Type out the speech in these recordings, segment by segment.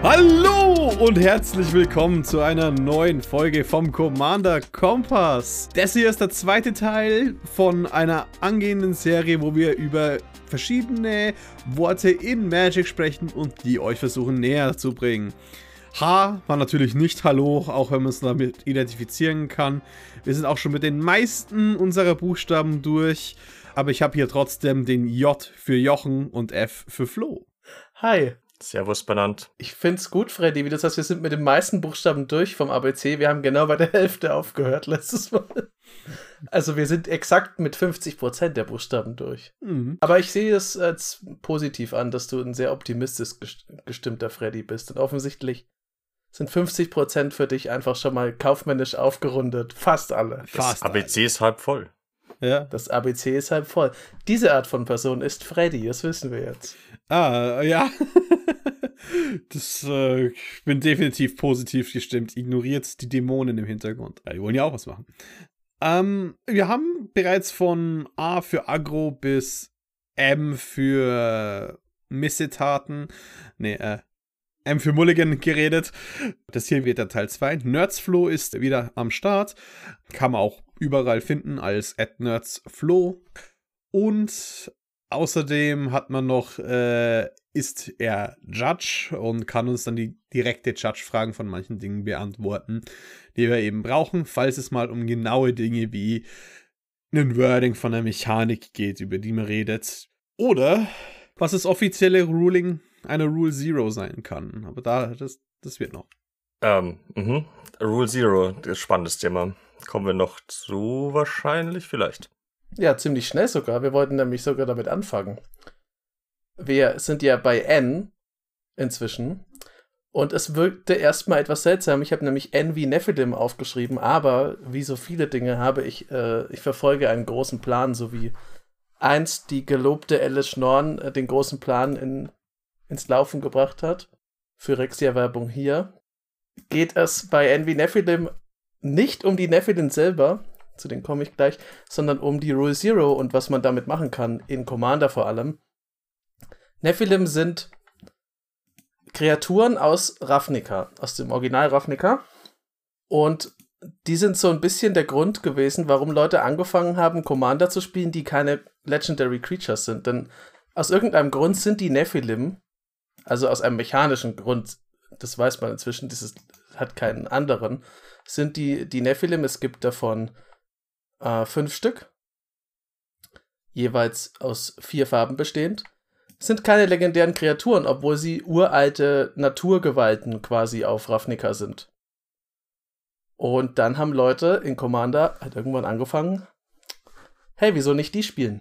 Hallo und herzlich willkommen zu einer neuen Folge vom Commander Kompass. Das hier ist der zweite Teil von einer angehenden Serie, wo wir über verschiedene Worte in Magic sprechen und die euch versuchen näher zu bringen. H war natürlich nicht Hallo, auch wenn man es damit identifizieren kann. Wir sind auch schon mit den meisten unserer Buchstaben durch, aber ich habe hier trotzdem den J für Jochen und F für Flo. Hi. Servus benannt. Ich find's gut, Freddy, wie du sagst, wir sind mit den meisten Buchstaben durch vom ABC. Wir haben genau bei der Hälfte aufgehört letztes Mal. Also wir sind exakt mit 50% der Buchstaben durch. Mhm. Aber ich sehe es als positiv an, dass du ein sehr optimistisch gestimmter Freddy bist. Und offensichtlich sind 50% für dich einfach schon mal kaufmännisch aufgerundet. Fast alle. Das ABC ist halb voll. Ja. Das ABC ist halb voll. Diese Art von Person ist Freddy, das wissen wir jetzt. Ah, ja. Ich bin definitiv positiv gestimmt. Ignoriert die Dämonen im Hintergrund. Die wollen ja auch was machen. Wir haben bereits von A für Aggro bis M für Missetaten. M für Mulligan geredet. Das hier wird der Teil 2. Nerdsflow ist wieder am Start. Kann man auch überall finden als @nerdsflow. Und außerdem hat man noch, ist er Judge und kann uns dann die direkte Judge-Fragen von manchen Dingen beantworten, die wir eben brauchen, falls es mal um genaue Dinge wie ein Wording von der Mechanik geht, über die man redet. Oder was das offizielle Ruling einer Rule Zero sein kann. Aber das wird noch. Rule Zero, das spannendes Thema. Kommen wir noch zu wahrscheinlich, vielleicht. Ja, ziemlich schnell sogar. Wir wollten nämlich sogar damit anfangen. Wir sind ja bei N inzwischen. Und es wirkte erstmal etwas seltsam. Ich habe nämlich N wie Nephilim aufgeschrieben, aber wie so viele Dinge habe ich verfolge einen großen Plan, so wie einst die gelobte Alice Schnorn den großen Plan ins Laufen gebracht hat. Für Rexia-Werbung hier. Geht es bei N wie Nephilim nicht um die Nephilim selber, zu denen komme ich gleich, sondern um die Rule Zero und was man damit machen kann, in Commander vor allem. Nephilim sind Kreaturen aus Ravnica, aus dem Original Ravnica. Und die sind so ein bisschen der Grund gewesen, warum Leute angefangen haben, Commander zu spielen, die keine Legendary Creatures sind. Denn aus irgendeinem Grund sind die Nephilim, also aus einem mechanischen Grund, das weiß man inzwischen, hat keinen anderen, sind die Nephilim, es gibt davon 5 Stück, jeweils aus 4 Farben bestehend, sind keine legendären Kreaturen, obwohl sie uralte Naturgewalten quasi auf Ravnica sind. Und dann haben Leute in Commander halt irgendwann angefangen, hey, wieso nicht die spielen?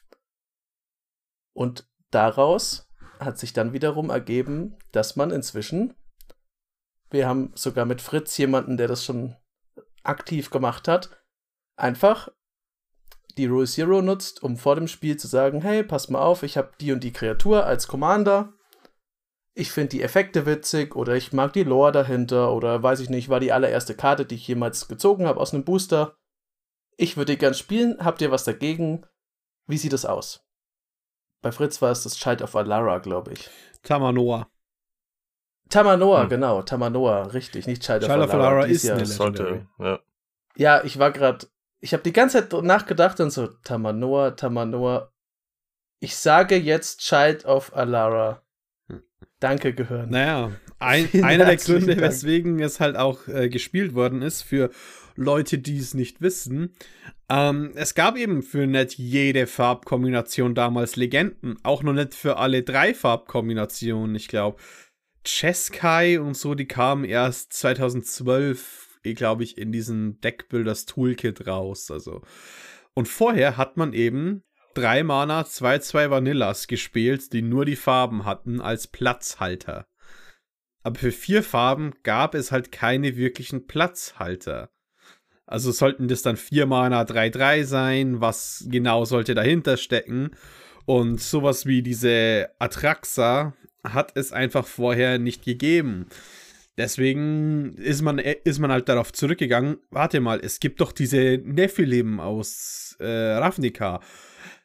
Und daraus hat sich dann wiederum ergeben, dass man inzwischen, wir haben sogar mit Fritz jemanden, der das schon aktiv gemacht hat, einfach die Rule Zero nutzt, um vor dem Spiel zu sagen, hey, pass mal auf, ich habe die und die Kreatur als Commander, ich finde die Effekte witzig oder ich mag die Lore dahinter oder weiß ich nicht, war die allererste Karte, die ich jemals gezogen habe aus einem Booster. Ich würde die gern spielen, habt ihr was dagegen? Wie sieht es aus? Bei Fritz war es das Child of Alara, glaube ich. Tamanoa, genau, Tamanoa, richtig, nicht Child of Alara. Alara ist ja eine sollte, ja. Ja, ich habe die ganze Zeit nachgedacht und so, Tamanoa. Ich sage jetzt Child of Alara. Danke, Gehirn. Naja, einer der Gründe, weswegen es halt auch gespielt worden ist, für Leute, die es nicht wissen. Es gab eben für nicht jede Farbkombination damals Legenden. Auch noch nicht für alle 3 Farbkombinationen. Ich glaube, Jeskai und so, die kamen erst 2012, glaube ich, in diesen Deckbuilders Toolkit raus. Also. Und vorher hat man eben 3 Mana, 2/2 Vanillas gespielt, die nur die Farben hatten als Platzhalter. Aber für 4 Farben gab es halt keine wirklichen Platzhalter. Also sollten das dann 4 Mana 3/3 sein, was genau sollte dahinter stecken? Und sowas wie diese Atraxa hat es einfach vorher nicht gegeben. Deswegen ist man halt darauf zurückgegangen, warte mal, es gibt doch diese Nephilim aus Ravnica.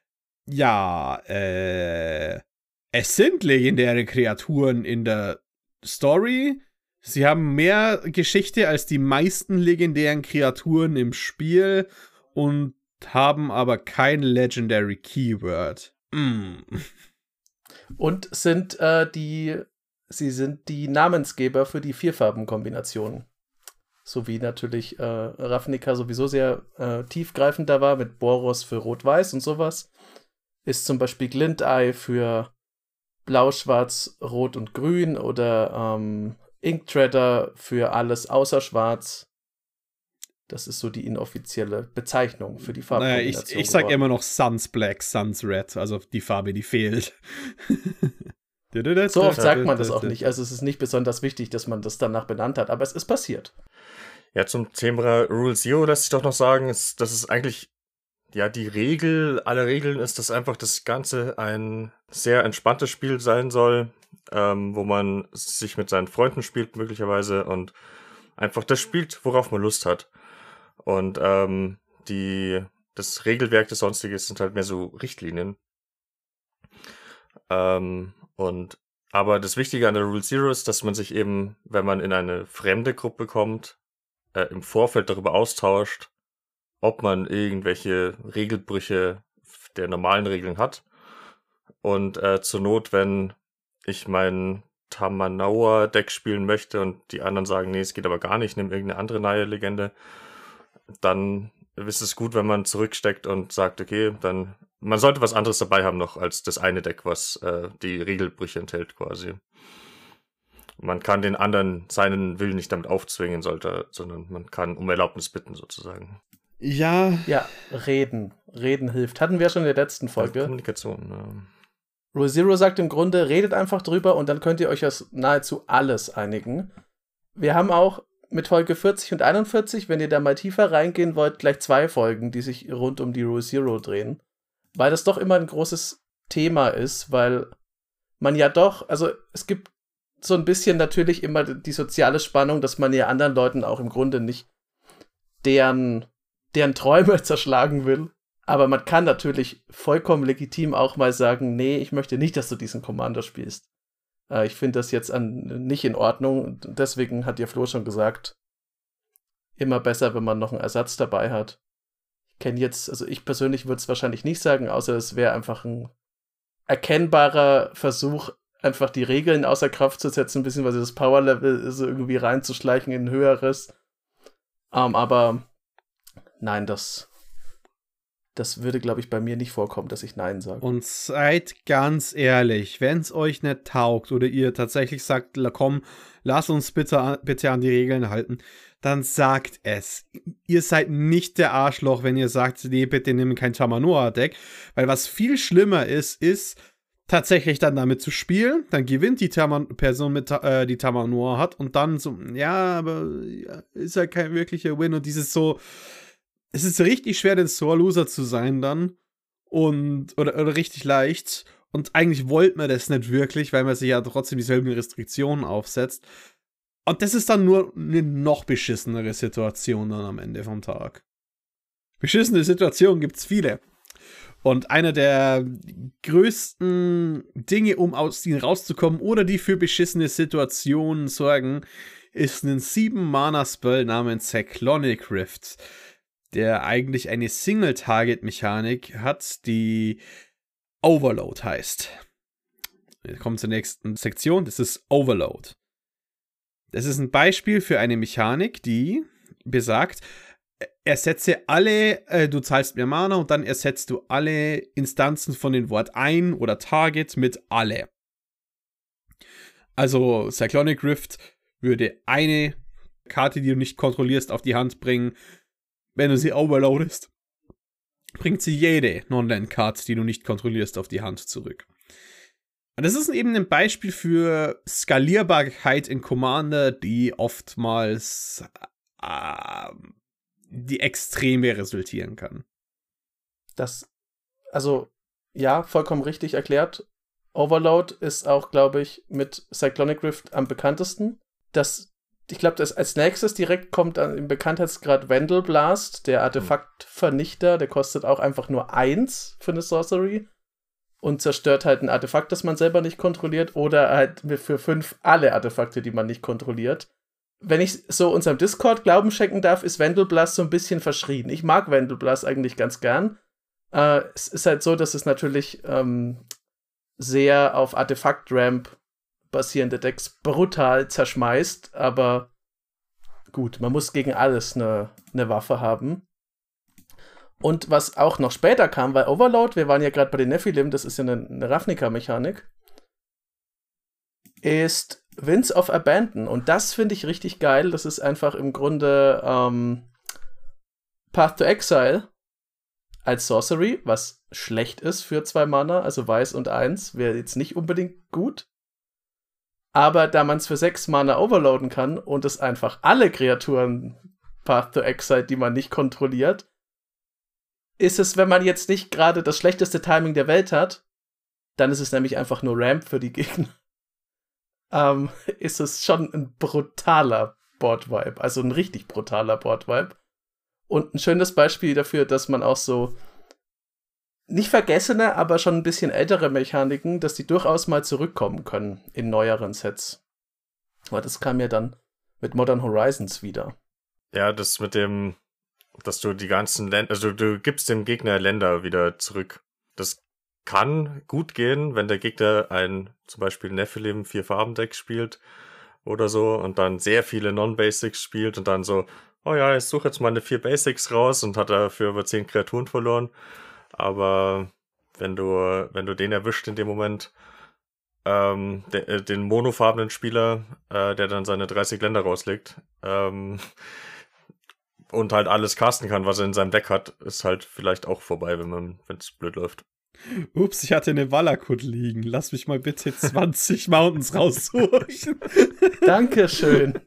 Ja, es sind legendäre Kreaturen in der Story. Sie haben mehr Geschichte als die meisten legendären Kreaturen im Spiel und haben aber kein Legendary Keyword. Und sind sie sind die Namensgeber für die Vierfarbenkombinationen. So wie natürlich Ravnica sowieso sehr tiefgreifender war mit Boros für Rot-Weiß und sowas, ist zum Beispiel Glint-Eye für Blau, Schwarz, Rot und Grün oder Ink-Treader für alles außer Schwarz. Das ist so die inoffizielle Bezeichnung für die Farbkombination. Naja, ich sag immer noch Suns Black, Suns Red, also die Farbe, die fehlt. So oft sagt man das auch nicht. Also es ist nicht besonders wichtig, dass man das danach benannt hat, aber es ist passiert. Ja, zum Thema Rule Zero lässt sich doch noch sagen, dass es eigentlich, ja, die Regel aller Regeln ist, dass einfach das Ganze ein sehr entspanntes Spiel sein soll, wo man sich mit seinen Freunden spielt möglicherweise und einfach das spielt, worauf man Lust hat. Und das Regelwerk, das Sonstige sind halt mehr so Richtlinien. Aber das Wichtige an der Rule Zero ist, dass man sich eben, wenn man in eine fremde Gruppe kommt, im Vorfeld darüber austauscht, ob man irgendwelche Regelbrüche der normalen Regeln hat. Und zur Not, wenn ich mein Tamanaua-Deck spielen möchte und die anderen sagen, nee, es geht aber gar nicht, nimm irgendeine andere neue Legende, dann ist es gut, wenn man zurücksteckt und sagt, okay, dann man sollte was anderes dabei haben noch als das eine Deck, was die Regelbrüche enthält quasi. Man kann den anderen seinen Willen nicht damit aufzwingen, sondern man kann um Erlaubnis bitten sozusagen. Ja. Ja, reden. Reden hilft. Hatten wir schon in der letzten Folge. Kommunikation, ja. Rule Zero sagt im Grunde, redet einfach drüber und dann könnt ihr euch auf nahezu alles einigen. Wir haben auch mit Folge 40 und 41, wenn ihr da mal tiefer reingehen wollt, gleich 2 Folgen, die sich rund um die Rule Zero drehen. Weil das doch immer ein großes Thema ist, weil man ja doch, also es gibt so ein bisschen natürlich immer die soziale Spannung, dass man ja anderen Leuten auch im Grunde nicht deren Träume zerschlagen will. Aber man kann natürlich vollkommen legitim auch mal sagen, nee, ich möchte nicht, dass du diesen Commander spielst. Ich finde das jetzt nicht in Ordnung. Deswegen hat ja Flo schon gesagt, immer besser, wenn man noch einen Ersatz dabei hat. Ich persönlich würde es wahrscheinlich nicht sagen, außer es wäre einfach ein erkennbarer Versuch, einfach die Regeln außer Kraft zu setzen, beziehungsweise das Power-Level so irgendwie reinzuschleichen in ein höheres. Aber nein, das würde, glaube ich, bei mir nicht vorkommen, dass ich Nein sage. Und seid ganz ehrlich, wenn es euch nicht taugt oder ihr tatsächlich sagt, komm, lass uns bitte an die Regeln halten, dann sagt es. Ihr seid nicht der Arschloch, wenn ihr sagt, nee, bitte nimm kein Tamanoa-Deck, weil was viel schlimmer ist tatsächlich dann damit zu spielen, dann gewinnt die Person, die Tamanoa hat und dann so, ja, aber ist halt kein wirklicher Win und dieses so, es ist richtig schwer, den Sore-Loser zu sein dann oder richtig leicht und eigentlich wollte man das nicht wirklich, weil man sich ja trotzdem dieselben Restriktionen aufsetzt und das ist dann nur eine noch beschissenere Situation dann am Ende vom Tag. Beschissene Situationen gibt's viele. Und einer der größten Dinge, um aus ihnen rauszukommen oder die für beschissene Situationen sorgen, ist ein 7-Mana-Spell namens Cyclonic Rift, der eigentlich eine Single-Target-Mechanik hat, die Overload heißt. Wir kommen zur nächsten Sektion, das ist Overload. Das ist ein Beispiel für eine Mechanik, die besagt, ersetze du zahlst mehr Mana und dann ersetzt du alle Instanzen von dem Wort ein oder Target mit alle. Also Cyclonic Rift würde eine Karte, die du nicht kontrollierst, auf die Hand bringen. Wenn du sie overloadest, bringt sie jede Non-Land-Card, die du nicht kontrollierst, auf die Hand zurück. Und das ist eben ein Beispiel für Skalierbarkeit in Commander, die oftmals die Extreme resultieren kann. Ja, vollkommen richtig erklärt. Overload ist auch, glaube ich, mit Cyclonic Rift am bekanntesten. Ich glaube, dass als nächstes direkt kommt im Bekanntheitsgrad Vandal Blast, der Artefaktvernichter, der kostet auch einfach nur 1 für eine Sorcery. und zerstört halt ein Artefakt, das man selber nicht kontrolliert, oder halt für 5 alle Artefakte, die man nicht kontrolliert. Wenn ich so unserem Discord Glauben schenken darf, ist Vandelblast so ein bisschen verschrien. Ich mag Vandelblast eigentlich ganz gern. Es ist halt so, dass es natürlich sehr auf Artefakt-Ramp basierende Decks brutal zerschmeißt, aber gut, man muss gegen alles eine Waffe haben. Und was auch noch später kam, weil Overload, wir waren ja gerade bei den Nephilim, das ist ja eine Ravnica-Mechanik, ist Winds of Abandon. Und das finde ich richtig geil. Das ist einfach im Grunde Path to Exile als Sorcery, was schlecht ist für 2 Mana, also Weiß und 1, wäre jetzt nicht unbedingt gut. Aber da man es für 6 Mana overloaden kann und es einfach alle Kreaturen Path to Exile, die man nicht kontrolliert, ist es, wenn man jetzt nicht gerade das schlechteste Timing der Welt hat, dann ist es nämlich einfach nur Ramp für die Gegner. Ist es schon ein brutaler Board-Vibe, also ein richtig brutaler Board-Vibe. Und ein schönes Beispiel dafür, dass man auch so nicht vergessene, aber schon ein bisschen ältere Mechaniken, dass die durchaus mal zurückkommen können in neueren Sets. Aber das kam ja dann mit Modern Horizons wieder. Ja, das mit dem, dass du die ganzen Länder, also du gibst dem Gegner Länder wieder zurück. Das kann gut gehen, wenn der Gegner ein zum Beispiel Nephilim 4-Farben-Deck spielt oder so und dann sehr viele Non-Basics spielt und dann so, oh ja, ich suche jetzt meine 4 Basics raus und hat dafür über 10 Kreaturen verloren. Aber wenn du den erwischt in dem Moment, den monofarbenen Spieler, der dann seine 30 Länder rauslegt, und halt alles casten kann, was er in seinem Deck hat, ist halt vielleicht auch vorbei, wenn es blöd läuft. Ups, ich hatte eine Valakut liegen. Lass mich mal bitte 20 Mountains raussuchen. Dankeschön.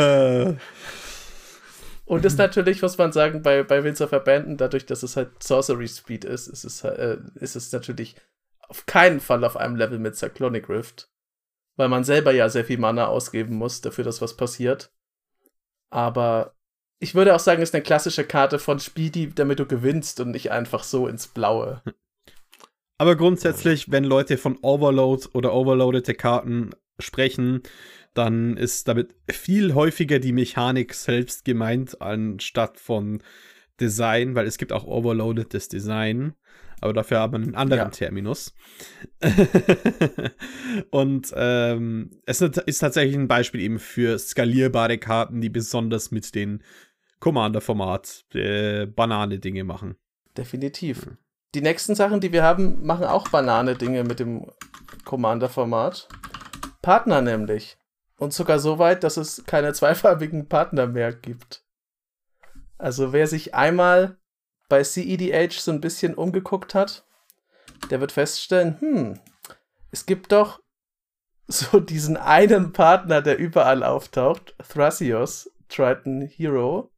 Und das natürlich, muss man sagen, bei Winds of Abandon, dadurch, dass es halt Sorcery Speed ist, ist es natürlich auf keinen Fall auf einem Level mit Cyclonic Rift. Weil man selber ja sehr viel Mana ausgeben muss, dafür, dass was passiert. Aber ich würde auch sagen, es ist eine klassische Karte von Speedy, damit du gewinnst und nicht einfach so ins Blaue. Aber grundsätzlich, wenn Leute von Overload oder overloadete Karten sprechen, dann ist damit viel häufiger die Mechanik selbst gemeint, anstatt von Design, weil es gibt auch overloadedes Design, aber dafür haben wir einen anderen Terminus. Und es ist tatsächlich ein Beispiel eben für skalierbare Karten, die besonders mit den Commander-Format Banane-Dinge machen. Definitiv. Die nächsten Sachen, die wir haben, machen auch Banane-Dinge mit dem Commander-Format. Partner nämlich. Und sogar so weit, dass es keine zweifarbigen Partner mehr gibt. Also wer sich einmal bei CEDH so ein bisschen umgeguckt hat, der wird feststellen, es gibt doch so diesen einen Partner, der überall auftaucht, Thrasios, Triton Hero.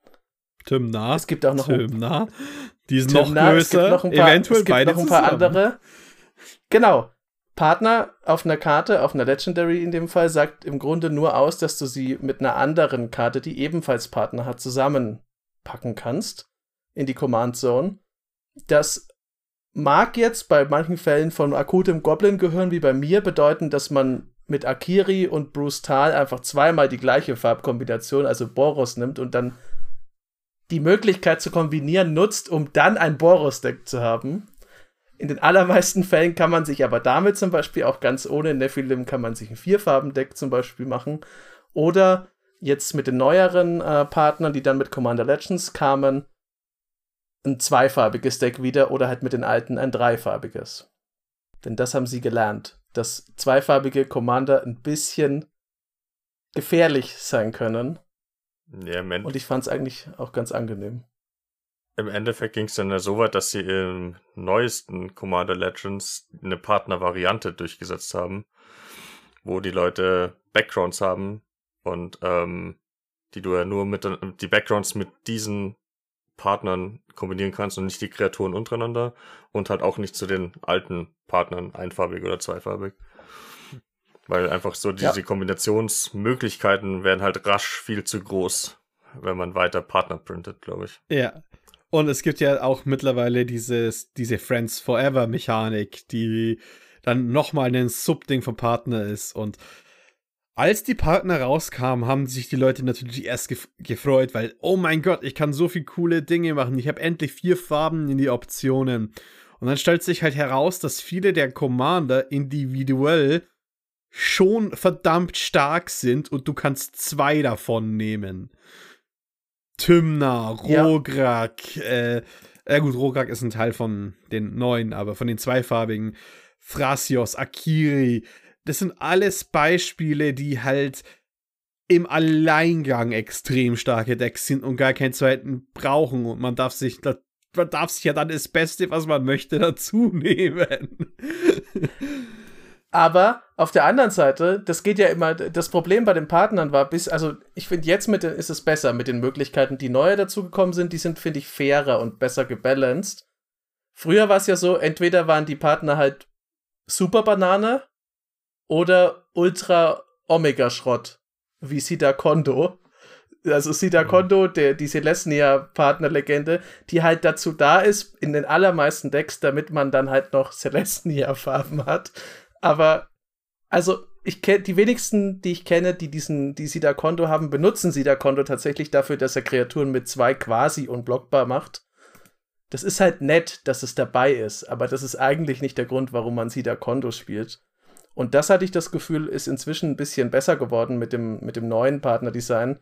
Tymna. Es gibt auch noch Tymna. Die sind noch größer. Eventuell beide noch ein paar andere. Genau. Partner auf einer Karte, auf einer Legendary in dem Fall, sagt im Grunde nur aus, dass du sie mit einer anderen Karte, die ebenfalls Partner hat, zusammenpacken kannst in die Command Zone. Das mag jetzt bei manchen Fällen von akutem Goblin gehören, wie bei mir, bedeuten, dass man mit Akiri und Bruce Tal einfach zweimal die gleiche Farbkombination, also Boros, nimmt und dann die Möglichkeit zu kombinieren nutzt, um dann ein Boros-Deck zu haben. In den allermeisten Fällen kann man sich aber damit zum Beispiel auch ganz ohne Nephilim kann man sich ein 4-Farben-Deck zum Beispiel machen. Oder jetzt mit den neueren Partnern, die dann mit Commander Legends kamen, ein 2-farbiges Deck wieder oder halt mit den alten ein 3-farbiges. Denn das haben sie gelernt, dass 2-farbige Commander ein bisschen gefährlich sein können. Ja, und ich fand es eigentlich auch ganz angenehm. Im Endeffekt ging es dann ja so weit, dass sie im neuesten Commander Legends eine Partner-Variante durchgesetzt haben, wo die Leute Backgrounds haben und die du ja nur mit die Backgrounds mit diesen Partnern kombinieren kannst und nicht die Kreaturen untereinander und halt auch nicht zu den alten Partnern einfarbig oder zweifarbig. Weil einfach so diese Kombinationsmöglichkeiten werden halt rasch viel zu groß, wenn man weiter Partner printet, glaube ich. Ja. Und es gibt ja auch mittlerweile diese Friends Forever Mechanik, die dann nochmal ein Subding vom Partner ist. Und als die Partner rauskamen, haben sich die Leute natürlich erst gefreut, weil, oh mein Gott, ich kann so viele coole Dinge machen. Ich habe endlich 4 Farben in die Optionen. Und dann stellt sich halt heraus, dass viele der Commander individuell schon verdammt stark sind und du kannst 2 davon nehmen. Tymna, Rograk, gut, Rograk ist ein Teil von den neuen, aber von den 2farbigen, Thrasios, Akiri, das sind alles Beispiele, die halt im Alleingang extrem starke Decks sind und gar keinen zweiten brauchen und man darf sich ja dann das Beste, was man möchte, dazu nehmen. Aber auf der anderen Seite, das geht ja immer, das Problem bei den Partnern war also ich finde jetzt ist es besser mit den Möglichkeiten, die neu dazugekommen sind, die sind, finde ich, fairer und besser gebalanced. Früher war es ja so, entweder waren die Partner halt super Banane oder ultra Omega-Schrott, wie Sida Kondo. Also Sida Kondo, die Selesnya-Partnerlegende, die halt dazu da ist, in den allermeisten Decks, damit man dann halt noch Selesnya-Farben hat. Aber, also, die wenigsten, die ich kenne, die Sida Kondo haben, benutzen Sida Kondo tatsächlich dafür, dass er Kreaturen mit 2 quasi unblockbar macht. Das ist halt nett, dass es dabei ist, aber das ist eigentlich nicht der Grund, warum man Sida Kondo spielt. Und das hatte ich das Gefühl, ist inzwischen ein bisschen besser geworden mit dem neuen Partnerdesign.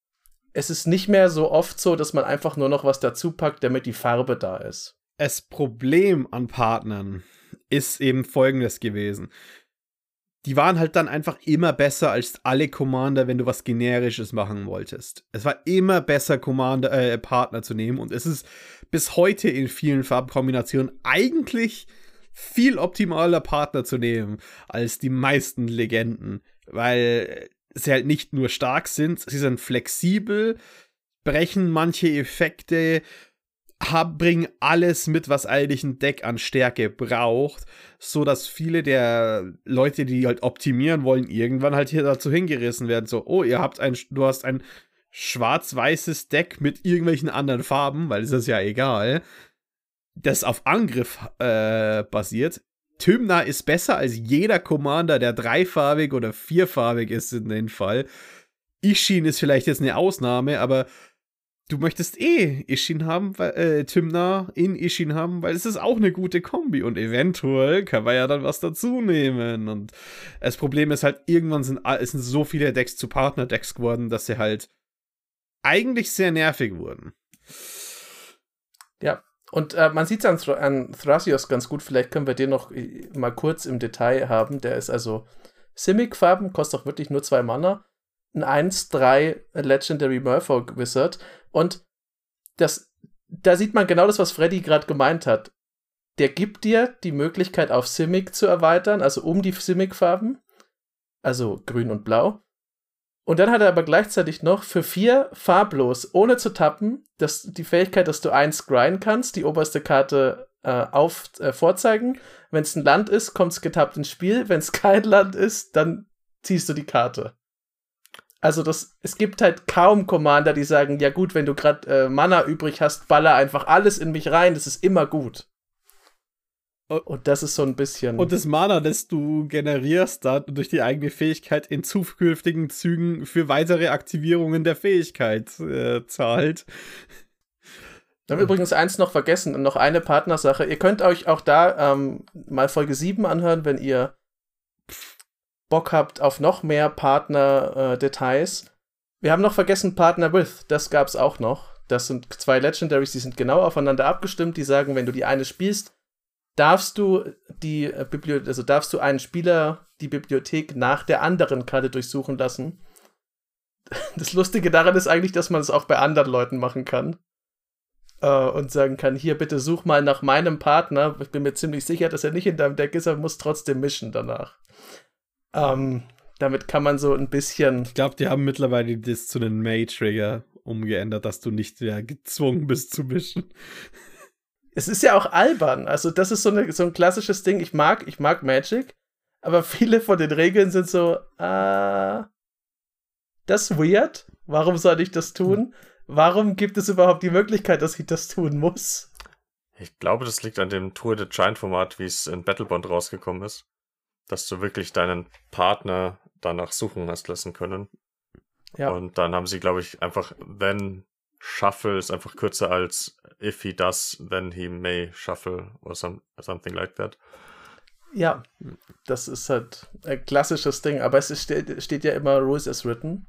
Es ist nicht mehr so oft so, dass man einfach nur noch was dazu packt, damit die Farbe da ist. Das Problem an Partnern ist eben folgendes gewesen. Die waren halt dann einfach immer besser als alle Commander, wenn du was Generisches machen wolltest. Es war immer besser, Partner zu nehmen und es ist bis heute in vielen Farbkombinationen eigentlich viel optimaler Partner zu nehmen als die meisten Legenden, weil sie halt nicht nur stark sind, sie sind flexibel, brechen manche Effekte, bringen alles mit, was eigentlich ein Deck an Stärke braucht, so dass viele der Leute, die halt optimieren wollen, irgendwann halt hier dazu hingerissen werden. So, oh, du hast ein schwarz-weißes Deck mit irgendwelchen anderen Farben, weil es ist ja egal, das auf Angriff basiert. Tymna ist besser als jeder Commander, der 3farbig oder 4farbig ist in dem Fall. Ishin ist vielleicht jetzt eine Ausnahme, aber du möchtest Ishin haben, Tymna in Ishin haben, weil es ist auch eine gute Kombi und eventuell kann man ja dann was dazu nehmen. Und das Problem ist halt, irgendwann sind so viele Decks zu Partner-Decks geworden, dass sie halt eigentlich sehr nervig wurden. Ja, und man sieht es an Thrasios ganz gut, vielleicht können wir den noch mal kurz im Detail haben. Der ist also Simic-Farben, kostet auch wirklich nur 2 Mana. Ein 1/3 Legendary Merfolk Wizard. Und da sieht man genau das, was Freddy gerade gemeint hat. Der gibt dir die Möglichkeit, auf Simic zu erweitern, also um die Simic-Farben, also grün und blau. Und dann hat er aber gleichzeitig noch für 4 farblos, ohne zu tappen, die Fähigkeit, dass du 1 scryen kannst, die oberste Karte vorzeigen. Wenn es ein Land ist, kommt es getappt ins Spiel. Wenn es kein Land ist, dann ziehst du die Karte. Also es gibt halt kaum Commander, die sagen, ja gut, wenn du gerade Mana übrig hast, baller einfach alles in mich rein, das ist immer gut. Und das ist so ein bisschen... Und das Mana, das du generierst, dann durch die eigene Fähigkeit in zukünftigen Zügen für weitere Aktivierungen der Fähigkeit zahlt. Wir haben übrigens eins noch vergessen und noch eine Partnersache. Ihr könnt euch auch da mal Folge 7 anhören, wenn ihr Bock habt auf noch mehr Partner-Details. Wir haben noch vergessen Partner with, das gab's auch noch. Das sind 2 Legendaries, die sind genau aufeinander abgestimmt. Die sagen, wenn du die eine spielst, darfst du einen Spieler die Bibliothek nach der anderen Karte durchsuchen lassen. Das Lustige daran ist eigentlich, dass man es auch bei anderen Leuten machen kann. Und sagen kann, hier, bitte such mal nach meinem Partner. Ich bin mir ziemlich sicher, dass er nicht in deinem Deck ist, aber muss trotzdem mischen danach. Damit kann man so ein bisschen... Ich glaube, die haben mittlerweile das zu einem May-Trigger umgeändert, dass du nicht mehr gezwungen bist zu mischen. Es ist ja auch albern. Also das ist so ein klassisches Ding. Ich mag Magic, aber viele von den Regeln sind so, das ist weird. Warum soll ich das tun? Warum gibt es überhaupt die Möglichkeit, dass ich das tun muss? Ich glaube, das liegt an dem Tour de Giant-Format, wie es in Battlebond rausgekommen ist. Dass du wirklich deinen Partner danach suchen hast lassen können. Ja. Und dann haben sie, glaube ich, einfach then shuffle ist einfach kürzer als if he does, then he may shuffle or something like that. Ja, das ist halt ein klassisches Ding, aber es steht ja immer Rules as written.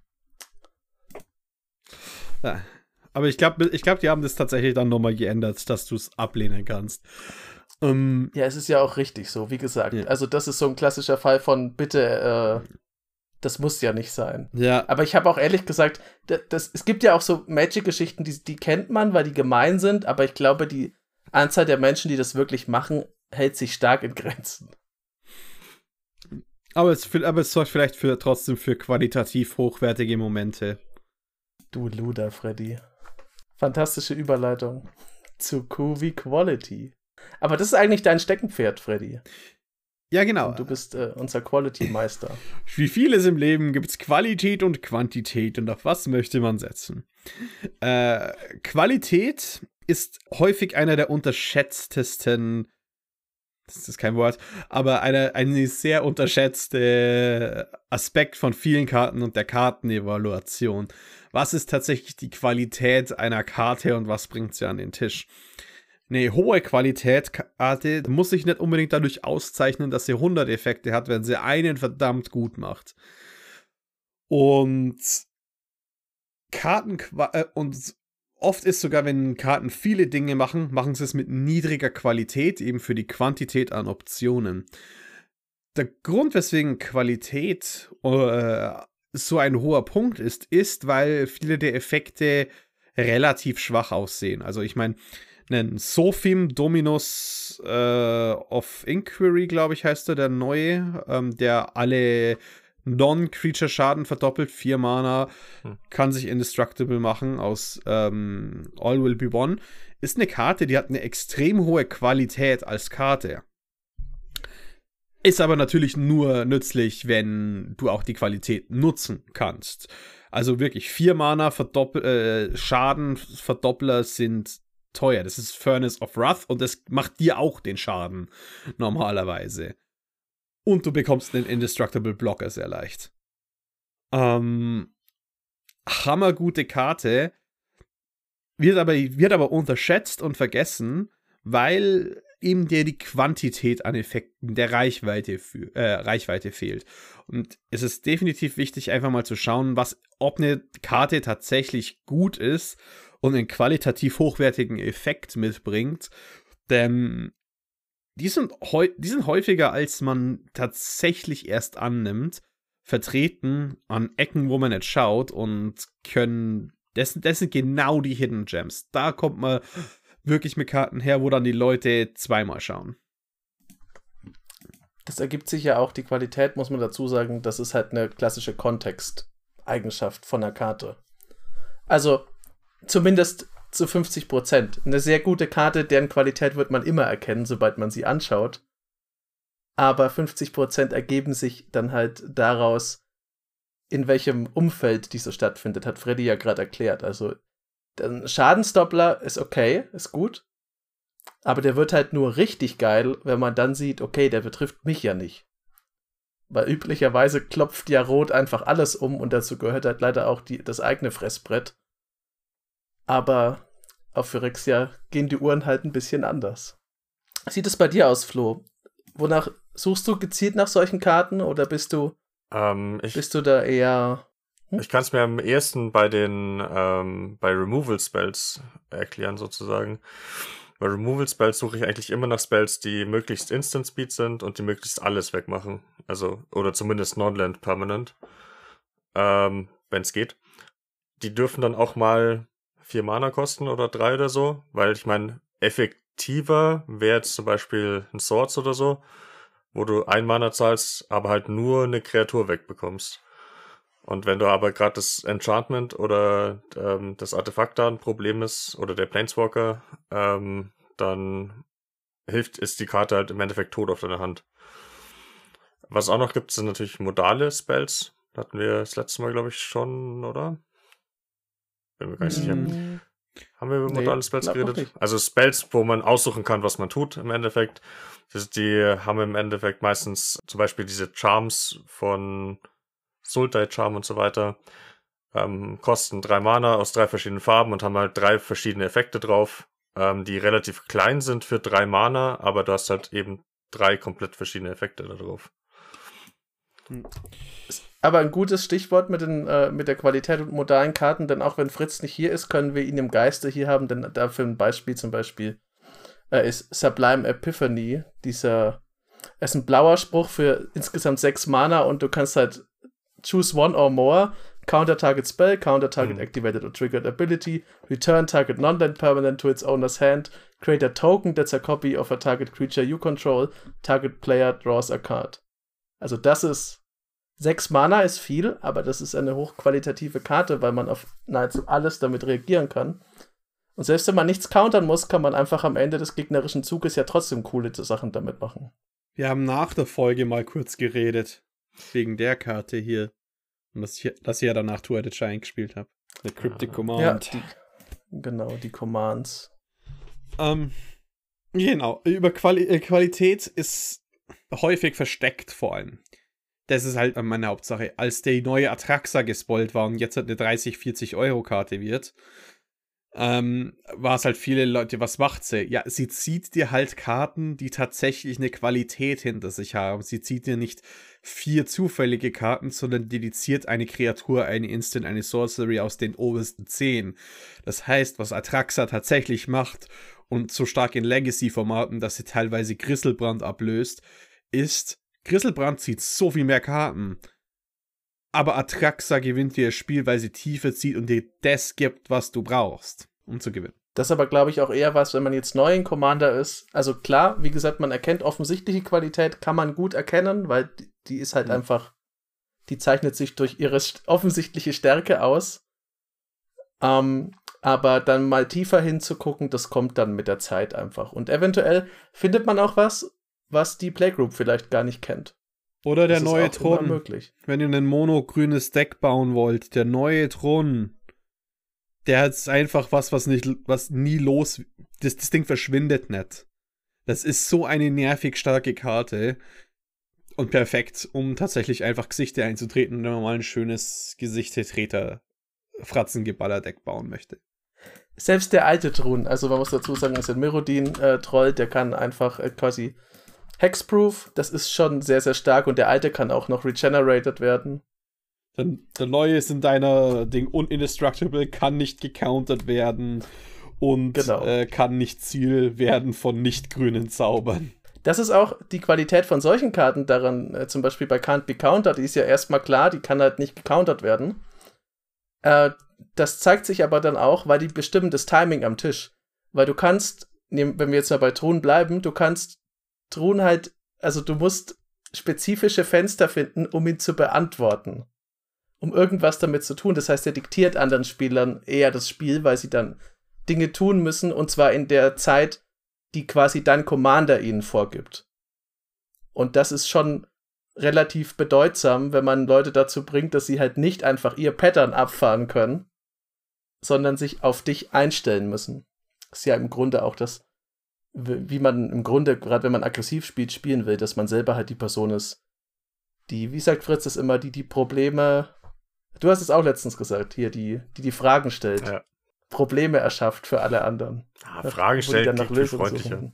Ja, aber ich glaube, die haben das tatsächlich dann nochmal geändert, dass du es ablehnen kannst. Ja, es ist ja auch richtig so, wie gesagt. Ja. Also das ist so ein klassischer Fall von bitte, das muss ja nicht sein. Ja. Aber ich habe auch ehrlich gesagt, es gibt ja auch so Magic-Geschichten, die kennt man, weil die gemein sind, aber ich glaube, die Anzahl der Menschen, die das wirklich machen, hält sich stark in Grenzen. Aber es sorgt vielleicht trotzdem für qualitativ hochwertige Momente. Du Luder, Freddy. Fantastische Überleitung zu QV Quality. Aber das ist eigentlich dein Steckenpferd, Freddy. Ja, genau. Und du bist unser Quality-Meister. Wie vieles im Leben gibt es Qualität und Quantität. Und auf was möchte man setzen? Qualität ist häufig einer der unterschätztesten, das ist kein Wort, aber eine sehr unterschätzte Aspekt von vielen Karten und der Kartenevaluation. Was ist tatsächlich die Qualität einer Karte und was bringt sie an den Tisch? Eine hohe Qualität-Karte muss sich nicht unbedingt dadurch auszeichnen, dass sie 100 Effekte hat, wenn sie einen verdammt gut macht. Und und oft ist sogar, wenn Karten viele Dinge machen, machen sie es mit niedriger Qualität, eben für die Quantität an Optionen. Der Grund, weswegen Qualität so ein hoher Punkt ist, weil viele der Effekte relativ schwach aussehen. Also ich meine, einen Sophim Dominus of Inquiry, glaube ich, heißt der neue, der alle Non-Creature-Schaden verdoppelt, 4 Mana, kann sich indestructible machen aus All Will Be One, ist eine Karte, die hat eine extrem hohe Qualität als Karte. Ist aber natürlich nur nützlich, wenn du auch die Qualität nutzen kannst. Also wirklich 4 Mana Schadenverdoppler sind teuer. Das ist Furnace of Wrath und das macht dir auch den Schaden normalerweise. Und du bekommst einen Indestructible Blocker sehr leicht. Hammergute Karte, wird aber unterschätzt und vergessen, weil eben dir die Quantität an Effekten der Reichweite fehlt. Und es ist definitiv wichtig, einfach mal zu schauen, ob eine Karte tatsächlich gut ist und einen qualitativ hochwertigen Effekt mitbringt. Denn die sind häufiger, als man tatsächlich erst annimmt, vertreten an Ecken, wo man nicht schaut und können. Das sind genau die Hidden Gems. Da kommt man wirklich mit Karten her, wo dann die Leute zweimal schauen. Das ergibt sich ja auch, die Qualität, muss man dazu sagen, das ist halt eine klassische Kontexteigenschaft von der Karte. Also zumindest zu 50%. Eine sehr gute Karte, deren Qualität wird man immer erkennen, sobald man sie anschaut. Aber 50% ergeben sich dann halt daraus, in welchem Umfeld diese stattfindet, hat Freddy ja gerade erklärt. Also ein Schadensdoppler ist okay, ist gut, aber der wird halt nur richtig geil, wenn man dann sieht, okay, der betrifft mich ja nicht. Weil üblicherweise klopft ja Rot einfach alles um und dazu gehört halt leider auch das eigene Fressbrett. Aber auf Phyrexia gehen die Uhren halt ein bisschen anders. Sieht es bei dir aus, Flo? Wonach suchst du gezielt nach solchen Karten oder bist du da eher... Ich kann es mir am ehesten bei Removal Spells erklären, sozusagen. Bei Removal Spells suche ich eigentlich immer nach Spells, die möglichst Instant Speed sind und die möglichst alles wegmachen. Also, oder zumindest Non-Land Permanent. Wenn es geht. Die dürfen dann auch mal 4 Mana kosten oder 3 oder so, weil ich meine, effektiver wäre jetzt zum Beispiel ein Swords oder so, wo du 1 Mana zahlst, aber halt nur eine Kreatur wegbekommst. Und wenn du aber gerade das Enchantment oder das Artefakt da ein Problem ist, oder der Planeswalker, dann ist die Karte halt im Endeffekt tot auf deiner Hand. Was es auch noch gibt, sind natürlich modale Spells. Hatten wir das letzte Mal, glaube ich, schon, oder? Bin mir gar nicht sicher. Haben wir über modale Spells geredet? Also Spells, wo man aussuchen kann, was man tut im Endeffekt. Die haben im Endeffekt meistens zum Beispiel diese Charms von Sultai Charm und so weiter. Kosten 3 Mana aus 3 verschiedenen Farben und haben halt 3 verschiedene Effekte drauf, die relativ klein sind für 3 Mana, aber du hast halt eben 3 komplett verschiedene Effekte da drauf. Aber ein gutes Stichwort mit der Qualität und modalen Karten, denn auch wenn Fritz nicht hier ist, können wir ihn im Geiste hier haben, denn dafür ein Beispiel zum Beispiel ist Sublime Epiphany. Ist ein blauer Spruch für insgesamt 6 Mana und du kannst halt choose one or more, counter target spell, counter target activated or triggered ability, return target non-land permanent to its owner's hand, create a token that's a copy of a target creature you control, target player draws a card. Also das ist 6 Mana ist viel, aber das ist eine hochqualitative Karte, weil man auf nahezu alles damit reagieren kann. Und selbst wenn man nichts countern muss, kann man einfach am Ende des gegnerischen Zuges ja trotzdem coole Sachen damit machen. Wir haben nach der Folge mal kurz geredet, wegen der Karte hier. Und dass ich ja danach Two Edge eingespielt habe. Der Cryptic Command. Ja, die Commands. Genau, über Qualität ist häufig versteckt vor allem. Das ist halt meine Hauptsache. Als die neue Atraxa gespoilt war und jetzt halt eine 30-40 Euro Karte wird, war es halt viele Leute, was macht sie? Ja, sie zieht dir halt Karten, die tatsächlich eine Qualität hinter sich haben. Sie zieht dir nicht 4 zufällige Karten, sondern dediziert eine Kreatur, eine Instant, eine Sorcery aus den obersten 10. Das heißt, was Atraxa tatsächlich macht und so stark in Legacy-Formaten, dass sie teilweise Griselbrand ablöst, ist, Griselbrand zieht so viel mehr Karten. Aber Atraxa gewinnt dir das Spiel, weil sie Tiefe zieht und dir das gibt, was du brauchst, um zu gewinnen. Das ist aber, glaube ich, auch eher was, wenn man jetzt neu in Commander ist. Also klar, wie gesagt, man erkennt offensichtliche Qualität, kann man gut erkennen, weil die ist halt einfach, die zeichnet sich durch ihre offensichtliche Stärke aus. Aber dann mal tiefer hinzugucken, das kommt dann mit der Zeit einfach. Und eventuell findet man auch was die Playgroup vielleicht gar nicht kennt. Oder der neue Thron. Wenn ihr ein mono-grünes Deck bauen wollt, der neue Thron, der hat einfach was nie los, das Ding verschwindet nicht. Das ist so eine nervig starke Karte und perfekt, um tatsächlich einfach Gesichter einzutreten, wenn man mal ein schönes Gesichte-Treter-Fratzengeballer-Deck bauen möchte. Selbst der alte Thron, also man muss dazu sagen, ist ein Mirrodin-Troll, der kann einfach quasi Hexproof, das ist schon sehr, sehr stark und der alte kann auch noch regenerated werden. Dann der neue ist in deiner Ding unindestructible, kann nicht gecountert werden und kann nicht Ziel werden von nicht grünen Zaubern. Das ist auch die Qualität von solchen Karten daran, zum Beispiel bei Can't Be Countered, die ist ja erstmal klar, die kann halt nicht gecountert werden. Das zeigt sich aber dann auch, weil die bestimmen das Timing am Tisch. Weil du kannst, wenn wir jetzt mal bei Thron bleiben, du kannst Thron halt, also du musst spezifische Fenster finden, um ihn zu beantworten. Um irgendwas damit zu tun. Das heißt, er diktiert anderen Spielern eher das Spiel, weil sie dann Dinge tun müssen, und zwar in der Zeit, die quasi dein Commander ihnen vorgibt. Und das ist schon relativ bedeutsam, wenn man Leute dazu bringt, dass sie halt nicht einfach ihr Pattern abfahren können, sondern sich auf dich einstellen müssen. Das ist ja im Grunde auch das, wie man im Grunde, gerade wenn man aggressiv spielt, spielen will, dass man selber halt die Person ist, die, wie sagt Fritz das immer, die Probleme, du hast es auch letztens gesagt, hier, die Fragen stellt, ja. Probleme erschafft für alle anderen. Fragen stellt, dann nach Lösungen suchen.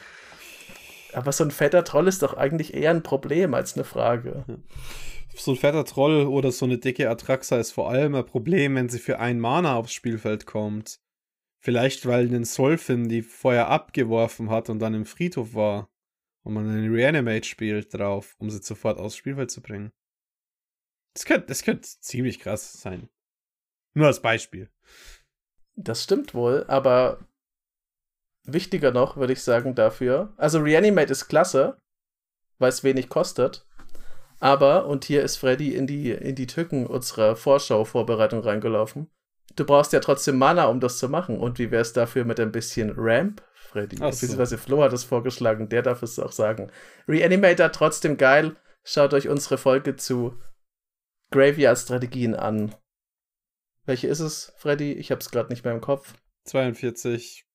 Aber so ein fetter Troll ist doch eigentlich eher ein Problem als eine Frage. So ein fetter Troll oder so eine dicke Atraxa ist vor allem ein Problem, wenn sie für 1 Mana aufs Spielfeld kommt. Vielleicht, weil den Solfin die vorher abgeworfen hat und dann im Friedhof war. Und man einen Reanimate spielt drauf, um sie sofort aufs Spielfeld zu bringen. Das könnte ziemlich krass sein. Nur als Beispiel. Das stimmt wohl, aber wichtiger noch, würde ich sagen, dafür. Also Reanimate ist klasse, weil es wenig kostet. Aber, und hier ist Freddy in die Tücken unserer Vorschau-Vorbereitung reingelaufen, du brauchst ja trotzdem Mana, um das zu machen. Und wie wär's dafür mit ein bisschen Ramp, Freddy? Beziehungsweise Flo hat es vorgeschlagen, der darf es auch sagen. Reanimator trotzdem geil. Schaut euch unsere Folge zu Graveyard-Strategien an. Welche ist es, Freddy? Ich hab's gerade nicht mehr im Kopf. 42.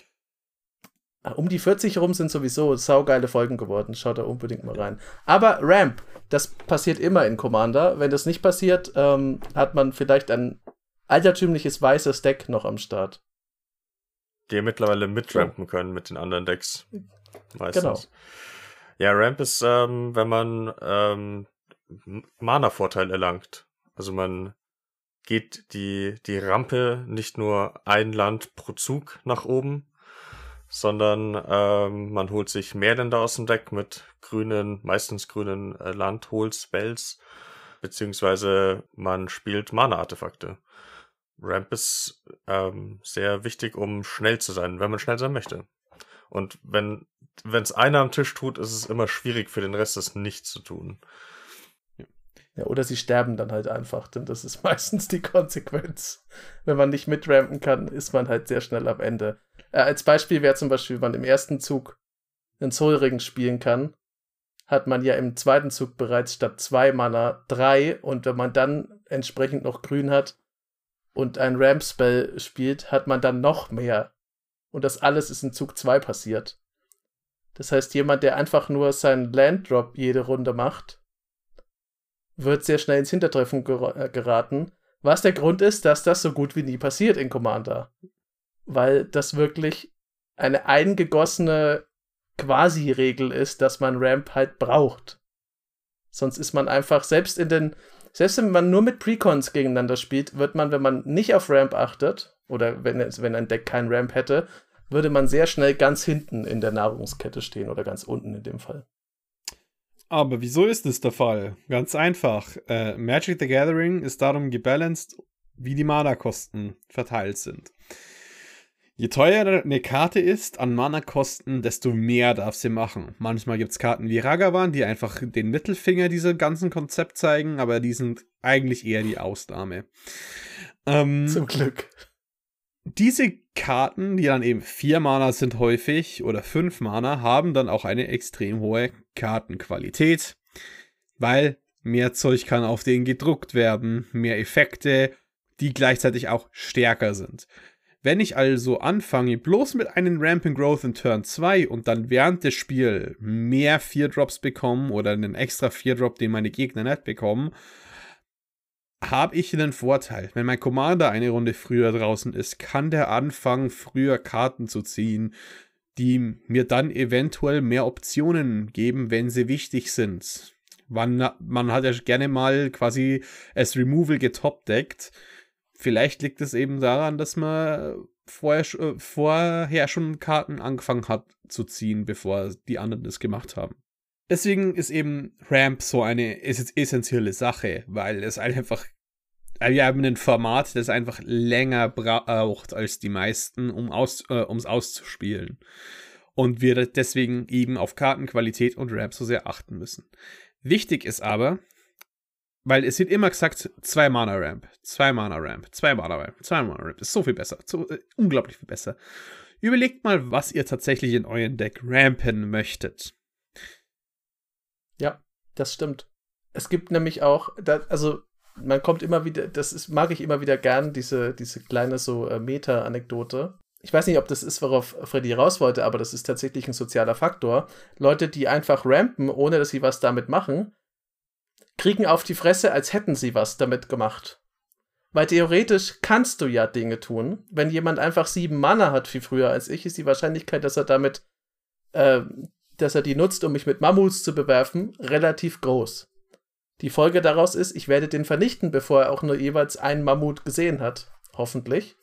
Um die 40 rum sind sowieso saugeile Folgen geworden. Schaut da unbedingt mal rein. Aber Ramp, das passiert immer in Commander. Wenn das nicht passiert, hat man vielleicht ein altertümliches weißes Deck noch am Start. Die mittlerweile mitrampen können mit den anderen Decks. Meistens. Genau. Ja, Ramp ist, wenn man Mana-Vorteil erlangt. Also man geht die Rampe nicht nur ein Land pro Zug nach oben, sondern man holt sich mehr Länder aus dem Deck mit meistens grünen Landhol-Spells, beziehungsweise man spielt Mana-Artefakte. Ramp ist sehr wichtig, um schnell zu sein, wenn man schnell sein möchte. Und wenn es einer am Tisch tut, ist es immer schwierig für den Rest, es nicht zu tun. Ja, oder sie sterben dann halt einfach, denn das ist meistens die Konsequenz. Wenn man nicht mitrampen kann, ist man halt sehr schnell am Ende. Als Beispiel wäre zum Beispiel, wenn man im ersten Zug einen Soulring spielen kann, hat man ja im zweiten Zug bereits statt 2 Mana 3 und wenn man dann entsprechend noch grün hat und ein Ramp-Spell spielt, hat man dann noch mehr. Und das alles ist in Zug 2 passiert. Das heißt, jemand, der einfach nur seinen Land-Drop jede Runde macht, wird sehr schnell ins Hintertreffen geraten, was der Grund ist, dass das so gut wie nie passiert in Commander. Weil das wirklich eine eingegossene Quasi-Regel ist, dass man Ramp halt braucht. Sonst ist man einfach, selbst wenn man nur mit Precons gegeneinander spielt, wird man, wenn man nicht auf Ramp achtet, oder wenn ein Deck kein Ramp hätte, würde man sehr schnell ganz hinten in der Nahrungskette stehen oder ganz unten in dem Fall. Aber wieso ist es der Fall? Ganz einfach. Magic the Gathering ist darum gebalanced, wie die Mana-Kosten verteilt sind. Je teurer eine Karte ist an Mana-Kosten, desto mehr darf sie machen. Manchmal gibt es Karten wie Ragavan, die einfach den Mittelfinger diesem ganzen Konzept zeigen, aber die sind eigentlich eher die Ausnahme. Zum Glück. Diese Karten, die dann eben 4 Mana sind häufig oder 5 Mana, haben dann auch eine extrem hohe Kartenqualität, weil mehr Zeug kann auf denen gedruckt werden, mehr Effekte, die gleichzeitig auch stärker sind. Wenn ich also anfange, bloß mit einem Rampant Growth in Turn 2 und dann während des Spiels mehr 4-Drops bekomme oder einen extra 4-Drop, den meine Gegner nicht bekommen, habe ich einen Vorteil. Wenn mein Commander eine Runde früher draußen ist, kann der anfangen, früher Karten zu ziehen, die mir dann eventuell mehr Optionen geben, wenn sie wichtig sind. Man hat ja gerne mal quasi als Removal getopdeckt. Vielleicht liegt es eben daran, dass man vorher schon Karten angefangen hat zu ziehen, bevor die anderen das gemacht haben. Deswegen ist eben Ramp so eine essentielle Sache, weil es einfach, wir haben ein Format, das einfach länger braucht als die meisten, um es auszuspielen. Und wir deswegen eben auf Kartenqualität und Ramp so sehr achten müssen. Wichtig ist aber, weil es wird immer gesagt, 2 Mana Ramp, 2 Mana Ramp, 2 Mana Ramp, 2 Mana Ramp, ist so viel besser, unglaublich viel besser. Überlegt mal, was ihr tatsächlich in euren Deck rampen möchtet. Ja, das stimmt. Es gibt nämlich auch, man kommt immer wieder, mag ich immer wieder gern, diese kleine so Meta-Anekdote. Ich weiß nicht, ob das ist, worauf Freddy raus wollte, aber das ist tatsächlich ein sozialer Faktor. Leute, die einfach rampen, ohne dass sie was damit machen, kriegen auf die Fresse, als hätten sie was damit gemacht. Weil theoretisch kannst du ja Dinge tun. Wenn jemand einfach 7 Mana hat, viel früher als ich, ist die Wahrscheinlichkeit, dass er damit dass er die nutzt, um mich mit Mammuts zu bewerfen, relativ groß. Die Folge daraus ist, ich werde den vernichten, bevor er auch nur jeweils einen Mammut gesehen hat. Hoffentlich.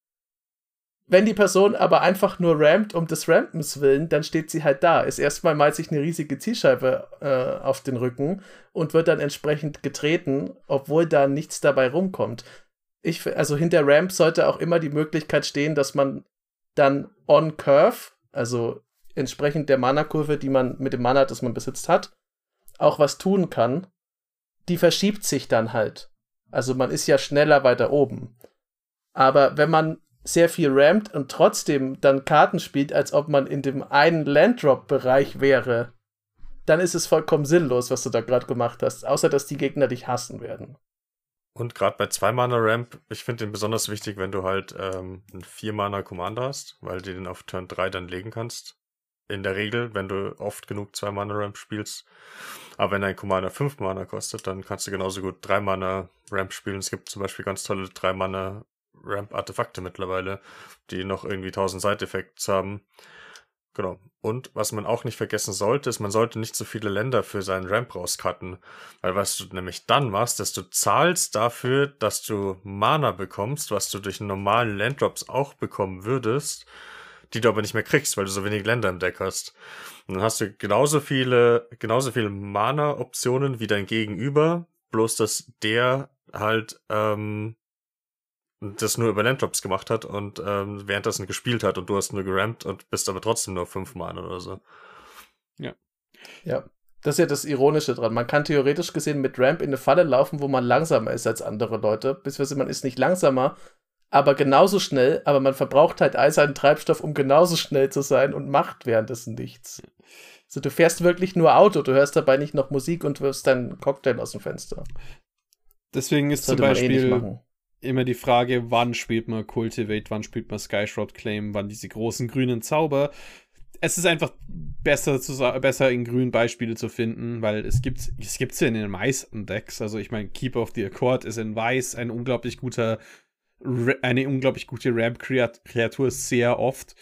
Wenn die Person aber einfach nur rampt um des Rampens willen, dann steht sie halt da. Ist erstmal malt sich eine riesige Zielscheibe auf den Rücken und wird dann entsprechend getreten, obwohl da nichts dabei rumkommt. Also hinter Ramp sollte auch immer die Möglichkeit stehen, dass man dann on Curve, also entsprechend der Mana-Kurve, die man mit dem Mana, das man besitzt hat, auch was tun kann. Die verschiebt sich dann halt. Also man ist ja schneller weiter oben. Aber wenn man sehr viel rampt und trotzdem dann Karten spielt, als ob man in dem einen Land-Drop-Bereich wäre, dann ist es vollkommen sinnlos, was du da gerade gemacht hast, außer dass die Gegner dich hassen werden. Und gerade bei 2-Mana-Ramp, ich finde den besonders wichtig, wenn du halt einen 4-Mana-Commander hast, weil du den auf Turn 3 dann legen kannst. In der Regel, wenn du oft genug 2-Mana-Ramp spielst. Aber wenn dein Commander 5 Mana kostet, dann kannst du genauso gut 3-Mana-Ramp spielen. Es gibt zum Beispiel ganz tolle 3-Mana-Ramp-Artefakte mittlerweile, die noch irgendwie 1000 Side-Effects haben. Genau. Und was man auch nicht vergessen sollte, ist, man sollte nicht so viele Länder für seinen Ramp rauscutten. Weil was du nämlich dann machst, dass du zahlst dafür, dass du Mana bekommst, was du durch normalen Landdrops auch bekommen würdest, die du aber nicht mehr kriegst, weil du so wenig Länder im Deck hast. Und dann hast du genauso viele Mana-Optionen wie dein Gegenüber, bloß dass der halt das nur über Landdrops gemacht hat und währenddessen gespielt hat und du hast nur gerampt und bist aber trotzdem nur 5 Mana oder so. Ja. Ja, das ist ja das Ironische dran. Man kann theoretisch gesehen mit Ramp in eine Falle laufen, wo man langsamer ist als andere Leute. Beziehungsweise man ist nicht langsamer, aber genauso schnell, aber man verbraucht halt all seinen Treibstoff, um genauso schnell zu sein und macht währenddessen nichts. Also du fährst wirklich nur Auto, du hörst dabei nicht noch Musik und wirfst deinen Cocktail aus dem Fenster. Deswegen ist zum Beispiel immer die Frage, wann spielt man Cultivate, wann spielt man Skyshroud Claim, wann diese großen grünen Zauber. Es ist einfach besser in grün Beispiele zu finden, weil es gibt's ja in den meisten Decks. Also ich meine, Keeper of the Accord ist in weiß eine unglaublich gute Ramp-Kreatur sehr oft.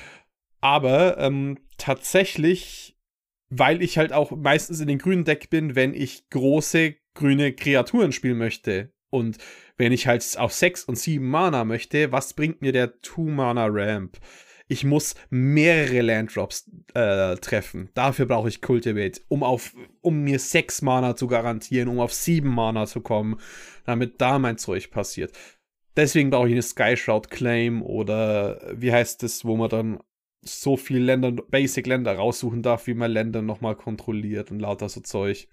Aber tatsächlich, weil ich halt auch meistens in den grünen Deck bin, wenn ich große grüne Kreaturen spielen möchte. Und wenn ich halt auf 6 und 7 Mana möchte, was bringt mir der 2-Mana-Ramp? Ich muss mehrere Landdrops treffen. Dafür brauche ich Cultivate, um mir 6 Mana zu garantieren, um auf 7 Mana zu kommen, damit da mein Zeug passiert. Deswegen brauche ich eine Skyshroud Claim oder wie heißt das, wo man dann so viel Basic-Länder raussuchen darf, wie man Länder nochmal kontrolliert und lauter so Zeug.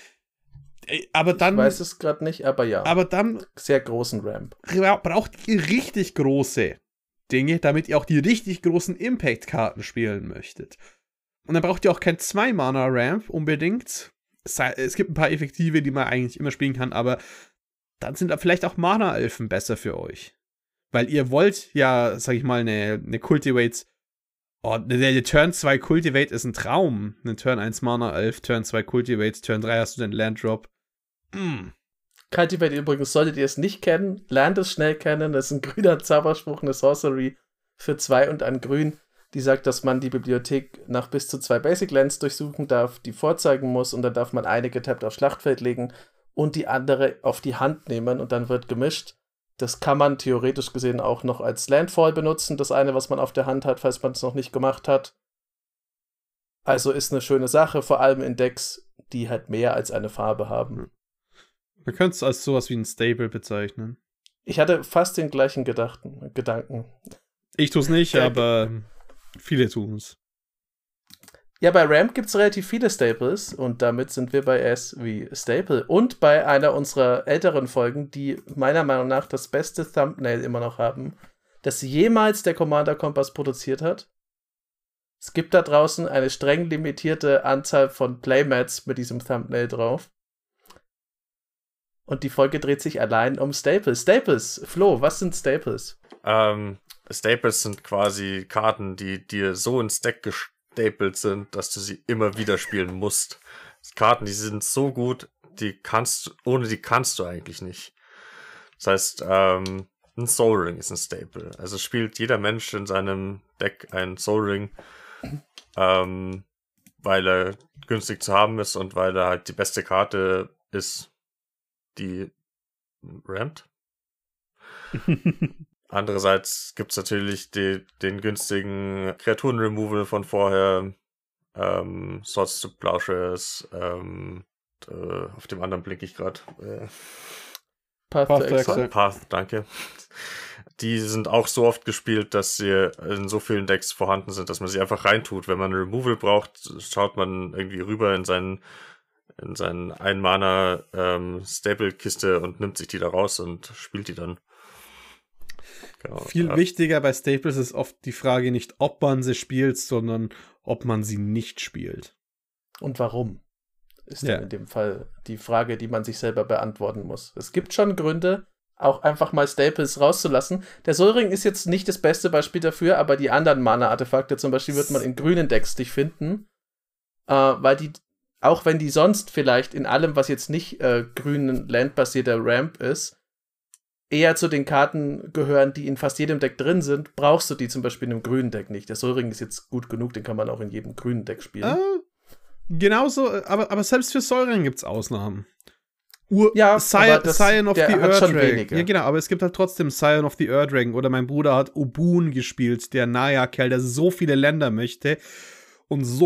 Aber dann, ich weiß es gerade nicht, aber ja. Aber dann sehr großen Ramp. Braucht ihr richtig große Dinge, damit ihr auch die richtig großen Impact-Karten spielen möchtet. Und dann braucht ihr auch kein 2-Mana-Ramp unbedingt. Es gibt ein paar effektive, die man eigentlich immer spielen kann, aber dann sind da vielleicht auch Mana-Elfen besser für euch. Weil ihr wollt ja, sag ich mal, eine Cultivate. Oh, der Turn 2 Cultivate ist ein Traum. Eine Turn 1 Mana-Elf, Turn 2 Cultivate, Turn 3 hast du den Landdrop. Cultivate übrigens, solltet ihr es nicht kennen, lernt es schnell kennen. Das ist ein grüner Zauberspruch, eine Sorcery für 2 und ein Grün, die sagt, dass man die Bibliothek nach bis zu 2 Basic Lands durchsuchen darf, die vorzeigen muss und dann darf man eine getappt aufs Schlachtfeld legen und die andere auf die Hand nehmen und dann wird gemischt. Das kann man theoretisch gesehen auch noch als Landfall benutzen, das eine, was man auf der Hand hat, falls man es noch nicht gemacht hat. Also ist eine schöne Sache, vor allem in Decks, die halt mehr als eine Farbe haben. Man könnte es als sowas wie ein Stable bezeichnen. Ich hatte fast den gleichen Gedanken. Ich tue es nicht, aber viele tun es. Ja, bei Ramp gibt es relativ viele Staples und damit sind wir bei S wie Staple und bei einer unserer älteren Folgen, die meiner Meinung nach das beste Thumbnail immer noch haben, das jemals der Commander Kompass produziert hat. Es gibt da draußen eine streng limitierte Anzahl von Playmats mit diesem Thumbnail drauf. Und die Folge dreht sich allein um Staples. Staples, Flo, was sind Staples? Staples sind quasi Karten, die dir so ins Deck gestapelt sind, dass du sie immer wieder spielen musst. Karten, die sind so gut, ohne die kannst du eigentlich nicht. Das heißt, ein Soul Ring ist ein Staple. Also spielt jeder Mensch in seinem Deck einen Soul Ring, weil er günstig zu haben ist und weil er halt die beste Karte ist, die rampt. Andererseits gibt es natürlich den günstigen Kreaturen-Removal von vorher, Swords to Plowshares, auf dem anderen blinke ich gerade. Path to Exile. Path, danke. Die sind auch so oft gespielt, dass sie in so vielen Decks vorhanden sind, dass man sie einfach reintut. Wenn man Removal braucht, schaut man irgendwie rüber in seinen 1-Mana Stable-Kiste und nimmt sich die da raus und spielt die dann. Genau, Viel wichtiger bei Staples ist oft die Frage nicht, ob man sie spielt, sondern ob man sie nicht spielt. Und warum? ist dann in dem Fall die Frage, die man sich selber beantworten muss. Es gibt schon Gründe, auch einfach mal Staples rauszulassen. Der Sol-Ring ist jetzt nicht das beste Beispiel dafür, aber die anderen Mana-Artefakte zum Beispiel wird man in grünen Decks nicht finden, weil die, auch wenn die sonst vielleicht in allem, was jetzt nicht grünen landbasierter Ramp ist, eher zu den Karten gehören, die in fast jedem Deck drin sind, brauchst du die zum Beispiel in einem grünen Deck nicht. Der Sol-Ring ist jetzt gut genug, den kann man auch in jedem grünen Deck spielen. Genauso, aber selbst für Sol-Ring gibt es Ausnahmen. Scion of the Ur-Dragon. Ja, genau, aber es gibt halt trotzdem Scion of the Ur-Dragon. Oder mein Bruder hat Obun gespielt, der Naya-Kerl, der so viele Länder möchte und so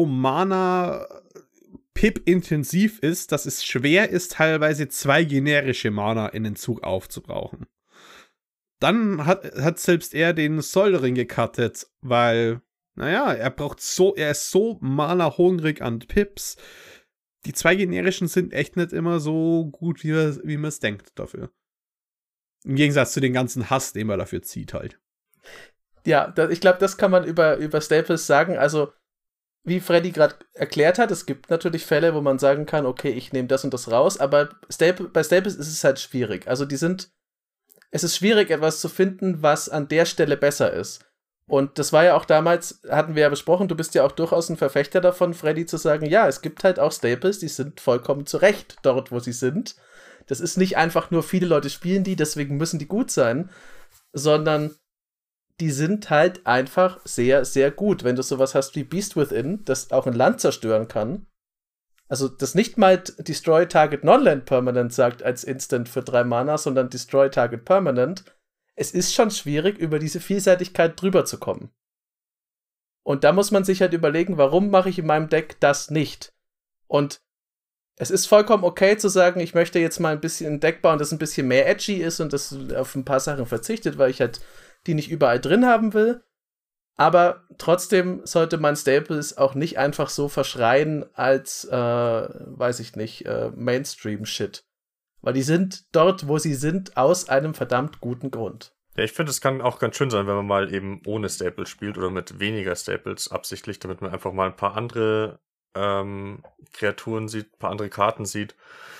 Mana-Pip-intensiv ist, dass es schwer ist, teilweise 2 generische Mana in den Zug aufzubrauchen. Dann hat selbst er den Sol-Ring gecuttet, weil, naja, er ist so mana-hungrig an Pips. Die 2 generischen sind echt nicht immer so gut, wie man es denkt dafür. Im Gegensatz zu den ganzen Hass, den man dafür zieht halt. Ja, ich glaube, das kann man über Staples sagen. Also, wie Freddy gerade erklärt hat, es gibt natürlich Fälle, wo man sagen kann, okay, ich nehme das und das raus, aber bei Staples ist es halt schwierig. Also, es ist schwierig, etwas zu finden, was an der Stelle besser ist. Und das war ja auch damals, hatten wir ja besprochen, du bist ja auch durchaus ein Verfechter davon, Freddy, zu sagen, ja, es gibt halt auch Staples, die sind vollkommen zurecht dort, wo sie sind. Das ist nicht einfach nur, viele Leute spielen die, deswegen müssen die gut sein, sondern die sind halt einfach sehr, sehr gut. Wenn du sowas hast wie Beast Within, das auch ein Land zerstören kann, also das nicht mal Destroy Target Non-Land Permanent sagt als Instant für 3 Mana, sondern Destroy Target Permanent. Es ist schon schwierig, über diese Vielseitigkeit drüber zu kommen. Und da muss man sich halt überlegen, warum mache ich in meinem Deck das nicht? Und es ist vollkommen okay zu sagen, ich möchte jetzt mal ein bisschen ein Deck bauen, das ein bisschen mehr edgy ist und das auf ein paar Sachen verzichtet, weil ich halt die nicht überall drin haben will. Aber trotzdem sollte man Staples auch nicht einfach so verschreien als, weiß ich nicht, Mainstream-Shit. Weil die sind dort, wo sie sind, aus einem verdammt guten Grund. Ja, ich finde, es kann auch ganz schön sein, wenn man mal eben ohne Staples spielt oder mit weniger Staples absichtlich, damit man einfach mal ein paar andere Kreaturen sieht, ein paar andere Karten sieht.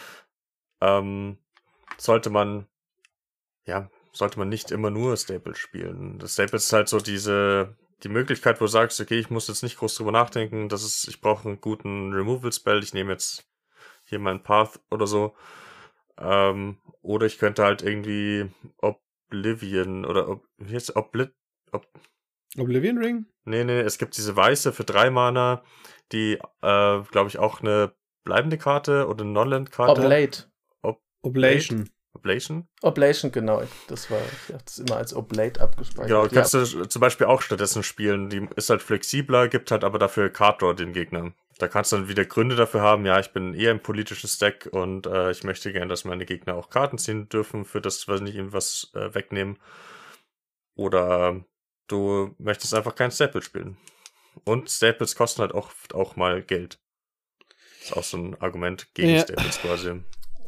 Sollte man nicht immer nur Staples spielen. Das Staples ist halt so die Möglichkeit, wo du sagst, okay, ich muss jetzt nicht groß drüber nachdenken, ich brauche einen guten Removal-Spell, ich nehme jetzt hier meinen Path oder so. Oder ich könnte halt irgendwie Oblivion oder wie heißt Oblivion Ring? Nee, es gibt diese weiße für 3 Mana, die, glaube ich, auch eine bleibende Karte oder eine Non-Land-Karte. Oblation. Oblation, genau. Ich hatte es immer als Oblate abgespeichert. Genau, kannst du zum Beispiel auch stattdessen spielen. Die ist halt flexibler, gibt halt aber dafür Card Draw den Gegner. Da kannst du dann wieder Gründe dafür haben, ja, ich bin eher ein politisches Deck und ich möchte gerne, dass meine Gegner auch Karten ziehen dürfen, für das, was nicht irgendwas wegnehmen. Oder du möchtest einfach kein Staple spielen. Und Staples kosten halt auch mal Geld. Ist auch so ein Argument gegen Staples quasi.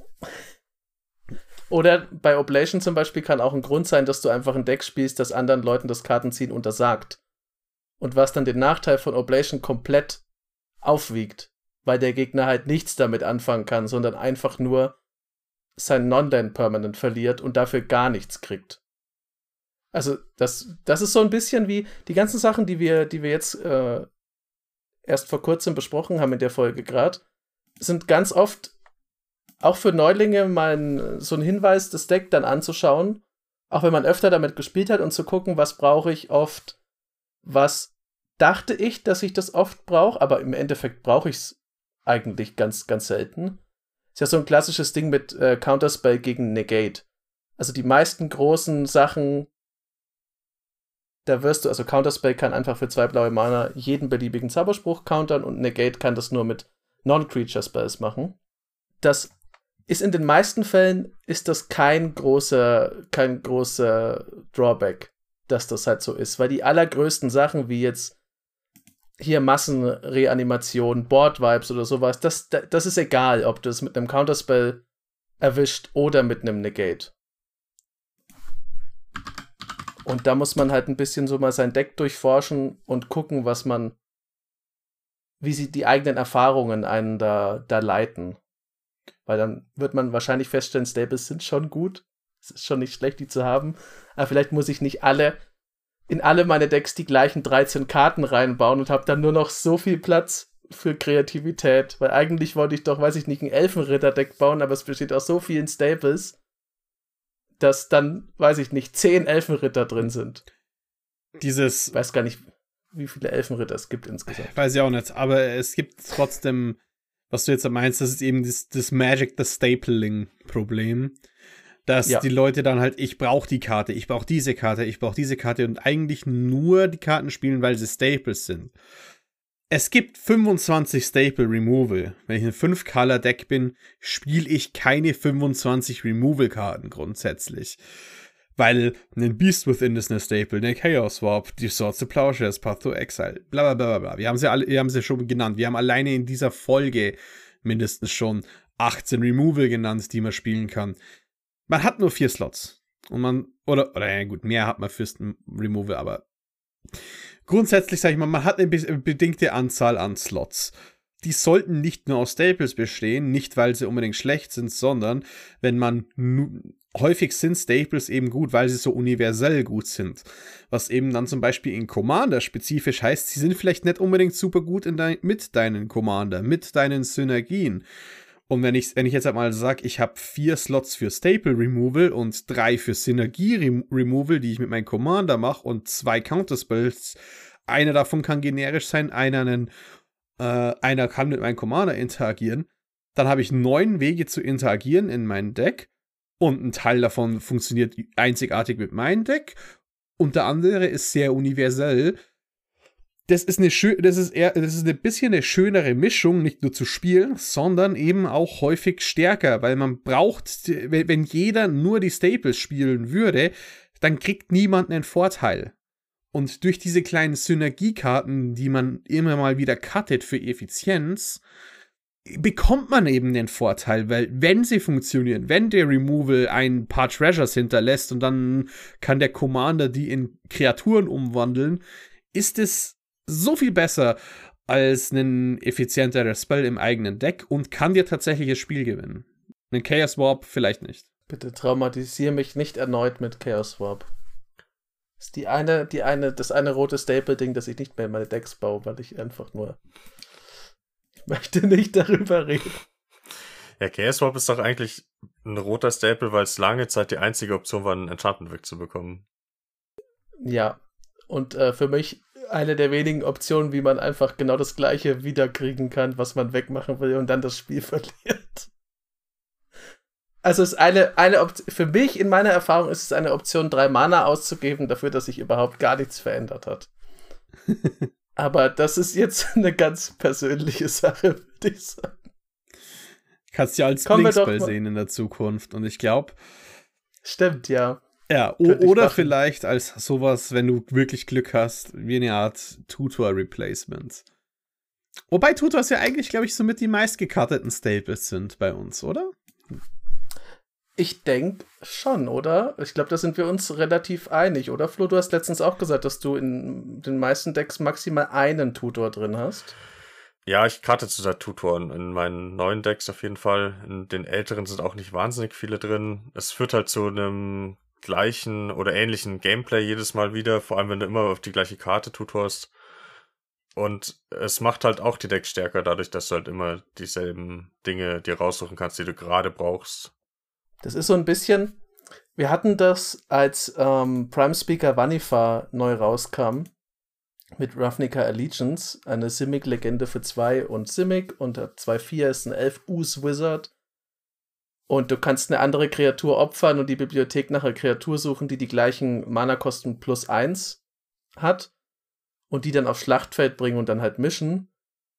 Oder bei Oblation zum Beispiel kann auch ein Grund sein, dass du einfach ein Deck spielst, das anderen Leuten das Kartenziehen untersagt. Und was dann den Nachteil von Oblation komplett aufwiegt, weil der Gegner halt nichts damit anfangen kann, sondern einfach nur sein Non-Land Permanent verliert und dafür gar nichts kriegt. Also das ist so ein bisschen wie die ganzen Sachen, die wir jetzt erst vor kurzem besprochen haben in der Folge gerade, sind ganz oft auch für Neulinge mal so ein Hinweis, das Deck dann anzuschauen, auch wenn man öfter damit gespielt hat und zu gucken, was brauche ich oft, was dachte ich, dass ich das oft brauche, aber im Endeffekt brauche ich es eigentlich ganz, ganz selten. Ist ja so ein klassisches Ding mit Counterspell gegen Negate. Also die meisten großen Sachen, da also Counterspell kann einfach für 2 blaue Mana jeden beliebigen Zauberspruch countern und Negate kann das nur mit Non-Creature-Spells machen. Das ist in den meisten Fällen kein großer Drawback, dass das halt so ist, weil die allergrößten Sachen wie jetzt hier Massenreanimation, Board-Vibes oder sowas, das ist egal, ob du es mit einem Counterspell erwischt oder mit einem Negate. Und da muss man halt ein bisschen so mal sein Deck durchforschen und gucken, was man wie sie die eigenen Erfahrungen einen da leiten. Weil dann wird man wahrscheinlich feststellen, Staples sind schon gut. Es ist schon nicht schlecht, die zu haben. Aber vielleicht muss ich nicht in alle meine Decks die gleichen 13 Karten reinbauen und habe dann nur noch so viel Platz für Kreativität. Weil eigentlich wollte ich doch, weiß ich nicht, ein Elfenritter-Deck bauen, aber es besteht aus so vielen Staples, dass dann, weiß ich nicht, 10 Elfenritter drin sind. Ich weiß gar nicht, wie viele Elfenritter es gibt insgesamt. Weiß ich auch nicht, aber es gibt trotzdem, was du jetzt meinst, das ist eben das Magic the Stapling-Problem. Dass die Leute dann halt, ich brauche die Karte, ich brauche diese Karte, ich brauche diese Karte und eigentlich nur die Karten spielen, weil sie Staples sind. Es gibt 25 Staple Removal. Wenn ich ein 5-Color-Deck bin, spiele ich keine 25 Removal-Karten grundsätzlich. Weil ein Beast Within ist eine Staple, eine Chaos Warp, die Swords to Plowshares, Path to Exile, bla bla bla bla. Wir haben sie schon genannt. Wir haben alleine in dieser Folge mindestens schon 18 Removal genannt, die man spielen kann. Man hat nur 4 Slots. Und ja gut, mehr hat man fürs Removal, aber grundsätzlich sage ich mal, man hat eine bedingte Anzahl an Slots. Die sollten nicht nur aus Staples bestehen, nicht weil sie unbedingt schlecht sind, sondern wenn man häufig sind Staples eben gut, weil sie so universell gut sind. Was eben dann zum Beispiel in Commander spezifisch heißt, sie sind vielleicht nicht unbedingt super gut mit deinen Commander, mit deinen Synergien. Und wenn ich jetzt einmal sage, ich habe 4 Slots für Staple Removal und 3 für Synergie Removal, die ich mit meinem Commander mache und 2 Counterspells, einer davon kann generisch sein, einer kann mit meinem Commander interagieren, dann habe ich 9 Wege zu interagieren in meinem Deck und ein Teil davon funktioniert einzigartig mit meinem Deck und der andere ist sehr universell. Das ist ein bisschen eine schönere Mischung, nicht nur zu spielen, sondern eben auch häufig stärker, weil man braucht, wenn jeder nur die Staples spielen würde, dann kriegt niemand einen Vorteil. Und durch diese kleinen Synergiekarten, die man immer mal wieder cuttet für Effizienz, bekommt man eben den Vorteil, weil wenn sie funktionieren, wenn der Removal ein paar Treasures hinterlässt und dann kann der Commander die in Kreaturen umwandeln, ist es so viel besser als ein effizienterer Spell im eigenen Deck und kann dir tatsächlich das Spiel gewinnen. Ein Chaos Warp vielleicht nicht. Bitte traumatisiere mich nicht erneut mit Chaos Warp. Das ist das eine rote Staple-Ding, das ich nicht mehr in meine Decks baue, weil ich einfach nur ich möchte nicht darüber reden. Ja, Chaos Warp ist doch eigentlich ein roter Staple, weil es lange Zeit die einzige Option war, einen Enchantment wegzubekommen. Ja, und für mich eine der wenigen Optionen, wie man einfach genau das Gleiche wiederkriegen kann, was man wegmachen will und dann das Spiel verliert. Also es ist eine Option, für mich in meiner Erfahrung ist es eine Option, 3 Mana auszugeben, dafür, dass sich überhaupt gar nichts verändert hat. Aber das ist jetzt eine ganz persönliche Sache, würde ich sagen. Kannst du ja als Blinkspell sehen in der Zukunft und ich glaube... Stimmt, ja. Ja, oder vielleicht als sowas, wenn du wirklich Glück hast, wie eine Art Tutor-Replacement. Wobei Tutors ja eigentlich, glaube ich, somit die meistgecutteten Staples sind bei uns, oder? Ich denke schon, oder? Ich glaube, da sind wir uns relativ einig, oder Flo? Du hast letztens auch gesagt, dass du in den meisten Decks maximal einen Tutor drin hast. Ja, ich cutte zurzeit Tutoren in meinen neuen Decks auf jeden Fall. In den älteren sind auch nicht wahnsinnig viele drin. Es führt halt zu einem gleichen oder ähnlichen Gameplay jedes Mal wieder, vor allem wenn du immer auf die gleiche Karte tutorst. Und es macht halt auch die Decks stärker, dadurch, dass du halt immer dieselben Dinge dir raussuchen kannst, die du gerade brauchst. Das ist so ein bisschen, wir hatten das, als Prime Speaker Vanifa neu rauskam, mit Ravnica Allegiance, eine Simic-Legende für 2 und Simic und 2/4 ist ein 11 Wizard. Und du kannst eine andere Kreatur opfern und die Bibliothek nach einer Kreatur suchen, die die gleichen Mana-Kosten +1 hat und die dann aufs Schlachtfeld bringen und dann halt mischen.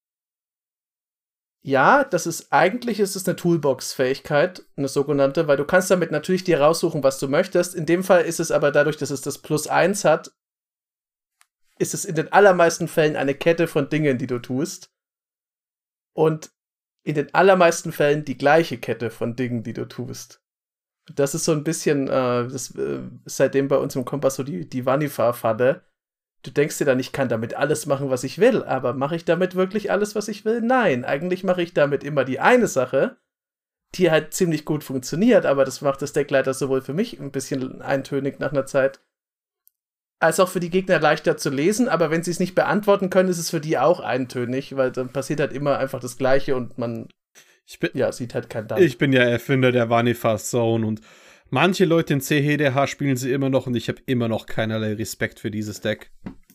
Ja, ist es eine Toolbox-Fähigkeit, eine sogenannte, weil du kannst damit natürlich dir raussuchen, was du möchtest. In dem Fall ist es aber dadurch, dass es das +1 hat, ist es in den allermeisten Fällen eine Kette von Dingen, die du tust. Und in den allermeisten Fällen die gleiche Kette von Dingen, die du tust. Das ist so ein bisschen, seitdem bei uns im Kompass so die Vanifa-Falle, Du denkst dir dann, ich kann damit alles machen, was ich will, aber mache ich damit wirklich alles, was ich will? Nein, eigentlich mache ich damit immer die eine Sache, die halt ziemlich gut funktioniert, aber das macht das Deck leider sowohl für mich ein bisschen eintönig nach einer Zeit, als auch für die Gegner leichter zu lesen, aber wenn sie es nicht beantworten können, ist es für die auch eintönig, weil dann passiert halt immer einfach das Gleiche und man sieht halt keinen Dampf. Ich bin ja Erfinder der Vanitas Zone und manche Leute in CHDH spielen sie immer noch und ich habe immer noch keinerlei Respekt für dieses Deck.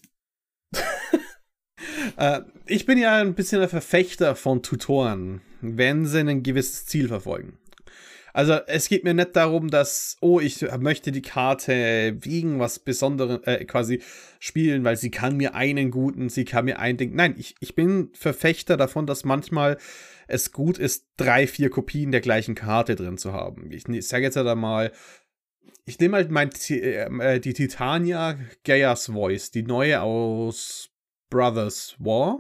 Ich bin ja ein bisschen ein Verfechter von Tutoren, wenn sie ein gewisses Ziel verfolgen. Also es geht mir nicht darum, dass, ich möchte die Karte wegen was Besonderem quasi spielen, weil sie kann mir ein Ding. Nein, ich bin Verfechter davon, dass manchmal es gut ist, 3-4 Kopien der gleichen Karte drin zu haben. Ich sage jetzt halt einmal, ich nehme halt die Titania Gaia's Voice, die neue aus Brothers War.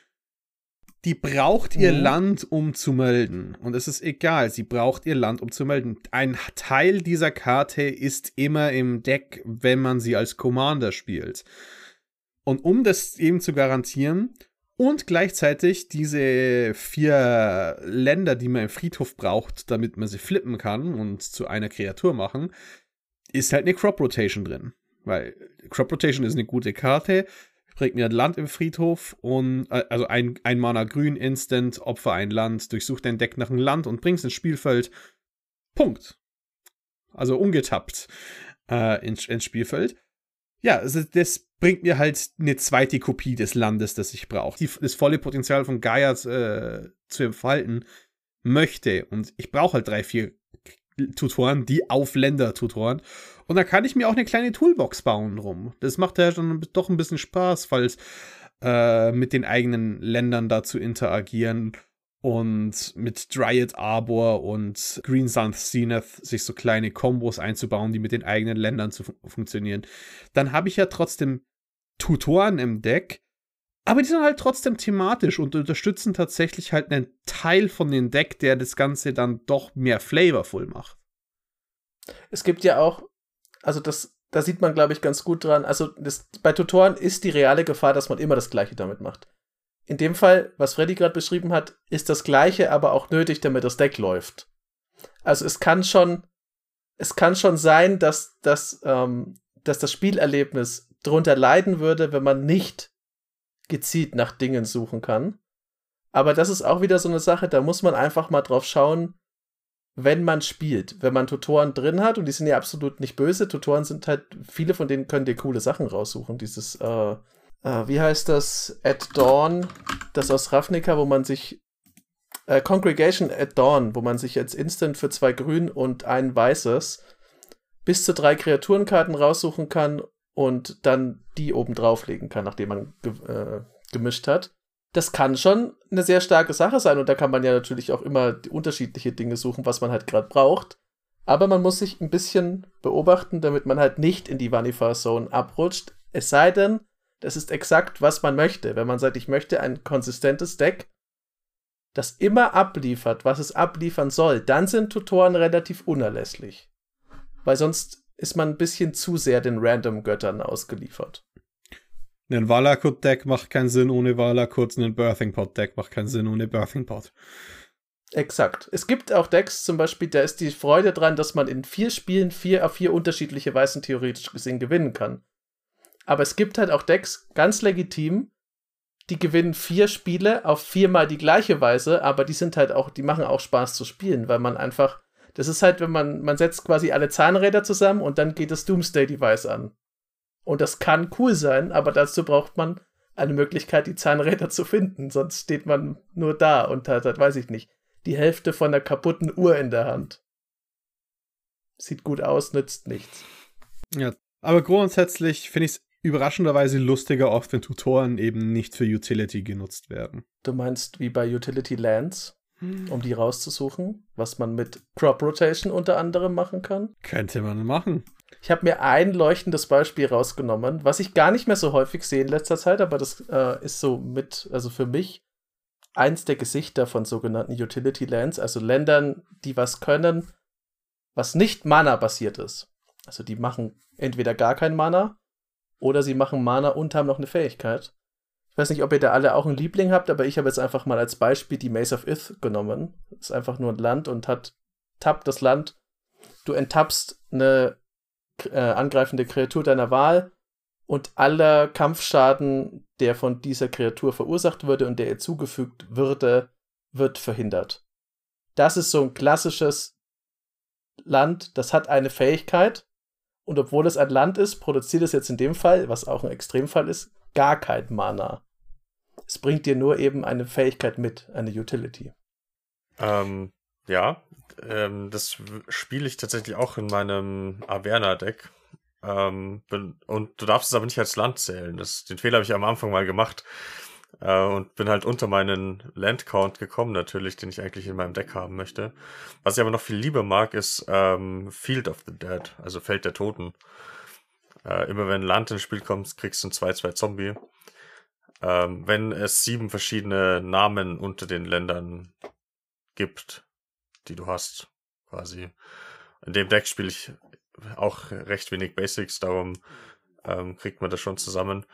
Die braucht ihr Land, um zu melden. Und es ist egal, sie braucht ihr Land, um zu melden. Ein Teil dieser Karte ist immer im Deck, wenn man sie als Commander spielt. Und um das eben zu garantieren und gleichzeitig diese 4 Länder, die man im Friedhof braucht, damit man sie flippen kann und zu einer Kreatur machen, ist halt eine Crop Rotation drin. Weil Crop Rotation ist eine gute Karte, bringt mir ein Land im Friedhof und also ein Mana grün, Instant, Opfer ein Land, durchsuch dein Deck nach einem Land und bring's ins Spielfeld. Punkt. Also ungetappt ins Spielfeld. Ja, also das bringt mir halt eine zweite Kopie des Landes, das ich brauche. Das volle Potenzial von Gaia zu entfalten möchte. Und ich brauche halt 3-4 Tutoren, die auf Länder tutoren. Und da kann ich mir auch eine kleine Toolbox bauen drum. Das macht ja dann doch ein bisschen Spaß, falls mit den eigenen Ländern da zu interagieren und mit Dryad Arbor und Green Sun Zenith sich so kleine Kombos einzubauen, die mit den eigenen Ländern zu funktionieren. Dann habe ich ja trotzdem Tutoren im Deck, aber die sind halt trotzdem thematisch und unterstützen tatsächlich halt einen Teil von dem Deck, der das Ganze dann doch mehr flavorful macht. Es gibt ja auch, also da sieht man, glaube ich, ganz gut dran, also bei Tutoren ist die reale Gefahr, dass man immer das Gleiche damit macht. In dem Fall, was Freddy gerade beschrieben hat, ist das Gleiche aber auch nötig, damit das Deck läuft. Also es kann schon sein, dass das Spielerlebnis drunter leiden würde, wenn man nicht gezielt nach Dingen suchen kann. Aber das ist auch wieder so eine Sache, da muss man einfach mal drauf schauen, wenn man spielt. Wenn man Tutoren drin hat, und die sind ja absolut nicht böse, Tutoren sind halt, viele von denen können dir coole Sachen raussuchen. Dieses, wie heißt das? At Dawn, das aus Ravnica, wo man sich Congregation at Dawn, wo man sich jetzt instant für 2 Grün und ein Weißes bis zu 3 Kreaturenkarten raussuchen kann und dann die oben drauflegen kann, nachdem man gemischt hat. Das kann schon eine sehr starke Sache sein und da kann man ja natürlich auch immer unterschiedliche Dinge suchen, was man halt gerade braucht. Aber man muss sich ein bisschen beobachten, damit man halt nicht in die Vanitas-Zone abrutscht. Es sei denn, das ist exakt, was man möchte. Wenn man sagt, ich möchte ein konsistentes Deck, das immer abliefert, was es abliefern soll, dann sind Tutoren relativ unerlässlich. Weil sonst ist man ein bisschen zu sehr den Random-Göttern ausgeliefert. Ein Valakut-Deck macht keinen Sinn ohne Valakut, ein Birthing Pot-Deck macht keinen Sinn ohne Birthing Pot. Exakt. Es gibt auch Decks, zum Beispiel, da ist die Freude dran, dass man in 4 Spielen 4 auf 4 unterschiedliche Weißen theoretisch gesehen gewinnen kann. Aber es gibt halt auch Decks, ganz legitim, die gewinnen 4 Spiele auf 4-mal die gleiche Weise, aber die sind halt auch, die machen auch Spaß zu spielen, weil man einfach, das ist halt, wenn man setzt quasi alle Zahnräder zusammen und dann geht das Doomsday-Device an. Und das kann cool sein, aber dazu braucht man eine Möglichkeit, die Zahnräder zu finden. Sonst steht man nur da und hat, weiß ich nicht, die Hälfte von einer kaputten Uhr in der Hand. Sieht gut aus, nützt nichts. Ja, aber grundsätzlich finde ich es überraschenderweise lustiger oft, wenn Tutoren eben nicht für Utility genutzt werden. Du meinst wie bei Utility Lands, um die rauszusuchen, was man mit Crop Rotation unter anderem machen kann? Könnte man machen. Ich habe mir ein leuchtendes Beispiel rausgenommen, was ich gar nicht mehr so häufig sehe in letzter Zeit, aber das ist so mit, also für mich, eins der Gesichter von sogenannten Utility Lands, also Ländern, die was können, was nicht Mana-basiert ist. Also die machen entweder gar kein Mana, oder sie machen Mana und haben noch eine Fähigkeit. Ich weiß nicht, ob ihr da alle auch einen Liebling habt, aber ich habe jetzt einfach mal als Beispiel die Maze of Ith genommen. Das ist einfach nur ein Land und tappt das Land. Du enttappst eine angreifende Kreatur deiner Wahl und aller Kampfschaden, der von dieser Kreatur verursacht würde und der ihr zugefügt würde, wird verhindert. Das ist so ein klassisches Land, das hat eine Fähigkeit und obwohl es ein Land ist, produziert es jetzt in dem Fall, was auch ein Extremfall ist, gar kein Mana. Es bringt dir nur eben eine Fähigkeit mit, eine Utility. Das spiele ich tatsächlich auch in meinem Averna-Deck. Und du darfst es aber nicht als Land zählen. Den Fehler habe ich am Anfang mal gemacht. Und bin halt unter meinen Land-Count gekommen natürlich, den ich eigentlich in meinem Deck haben möchte. Was ich aber noch viel lieber mag, ist Field of the Dead, also Feld der Toten. Immer wenn ein Land ins Spiel kommt, kriegst du einen 2/2 Zombie. Wenn es 7 verschiedene Namen unter den Ländern gibt, die du hast, quasi. In dem Deck spiele ich auch recht wenig Basics, darum kriegt man das schon zusammen.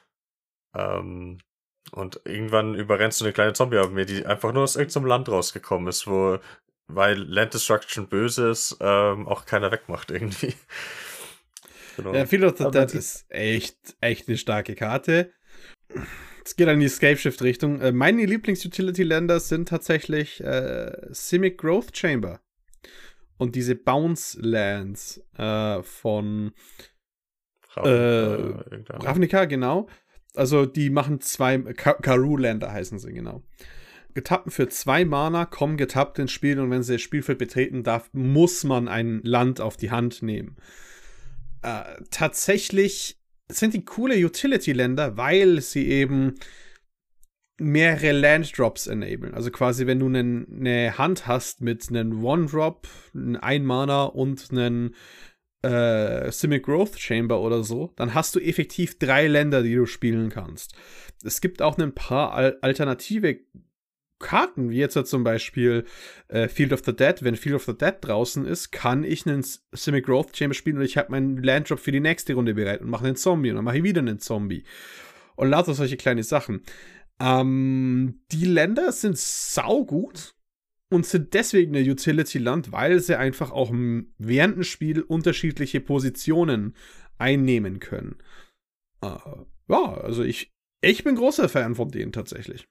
Und irgendwann überrennst du eine kleine Zombie-Armee, die einfach nur aus irgendeinem Land rausgekommen ist, weil Land Destruction böse ist, auch keiner wegmacht irgendwie. Genau. Ja, Field of the Dead ist echt eine starke Karte. Es geht in die Scapeshift-Richtung. Meine Lieblings-Utility-Länder sind tatsächlich Simic Growth Chamber und diese Bounce-Lands von Ravnica, genau. Also die machen 2 Karoo-Länder heißen sie, genau. Getappen für 2 Mana, kommen getappt ins Spiel und wenn sie das Spielfeld betreten darf, muss man ein Land auf die Hand nehmen. Tatsächlich sind die coole Utility-Länder, weil sie eben mehrere Land-Drops enablen. Also quasi, wenn du eine Hand hast mit einem One-Drop, ein Mana und einen Simic Growth Chamber oder so, dann hast du effektiv 3 Länder, die du spielen kannst. Es gibt auch ein paar alternative Karten, wie jetzt zum Beispiel Field of the Dead. Wenn Field of the Dead draußen ist, kann ich einen Simic Growth Chamber spielen und ich habe meinen Landdrop für die nächste Runde bereit und mache einen Zombie und dann mache ich wieder einen Zombie. Und lauter solche kleine Sachen. Die Länder sind saugut und sind deswegen ein Utility-Land, weil sie einfach auch während dem Spiel unterschiedliche Positionen einnehmen können. Also ich bin großer Fan von denen tatsächlich.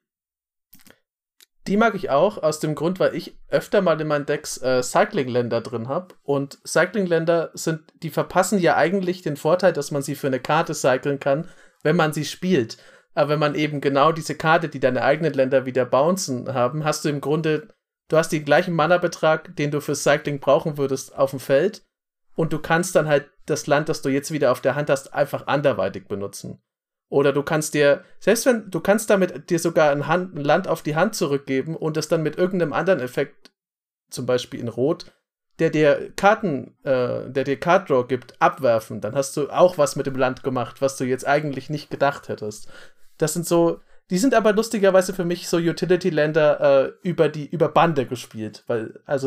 Die mag ich auch, aus dem Grund, weil ich öfter mal in meinen Decks Cycling-Länder drin habe. Und Cycling-Länder die verpassen ja eigentlich den Vorteil, dass man sie für eine Karte cyclen kann, wenn man sie spielt. Aber wenn man eben genau diese Karte, die deine eigenen Länder wieder bouncen haben, hast du im Grunde, du hast den gleichen Mana-Betrag, den du für Cycling brauchen würdest, auf dem Feld. Und du kannst dann halt das Land, das du jetzt wieder auf der Hand hast, einfach anderweitig benutzen. Oder du kannst du kannst damit dir sogar ein Land auf die Hand zurückgeben und es dann mit irgendeinem anderen Effekt, zum Beispiel in Rot, der dir Card Draw gibt, abwerfen. Dann hast du auch was mit dem Land gemacht, was du jetzt eigentlich nicht gedacht hättest. Das sind die sind aber lustigerweise für mich so Utility-Länder über Bande gespielt, weil, also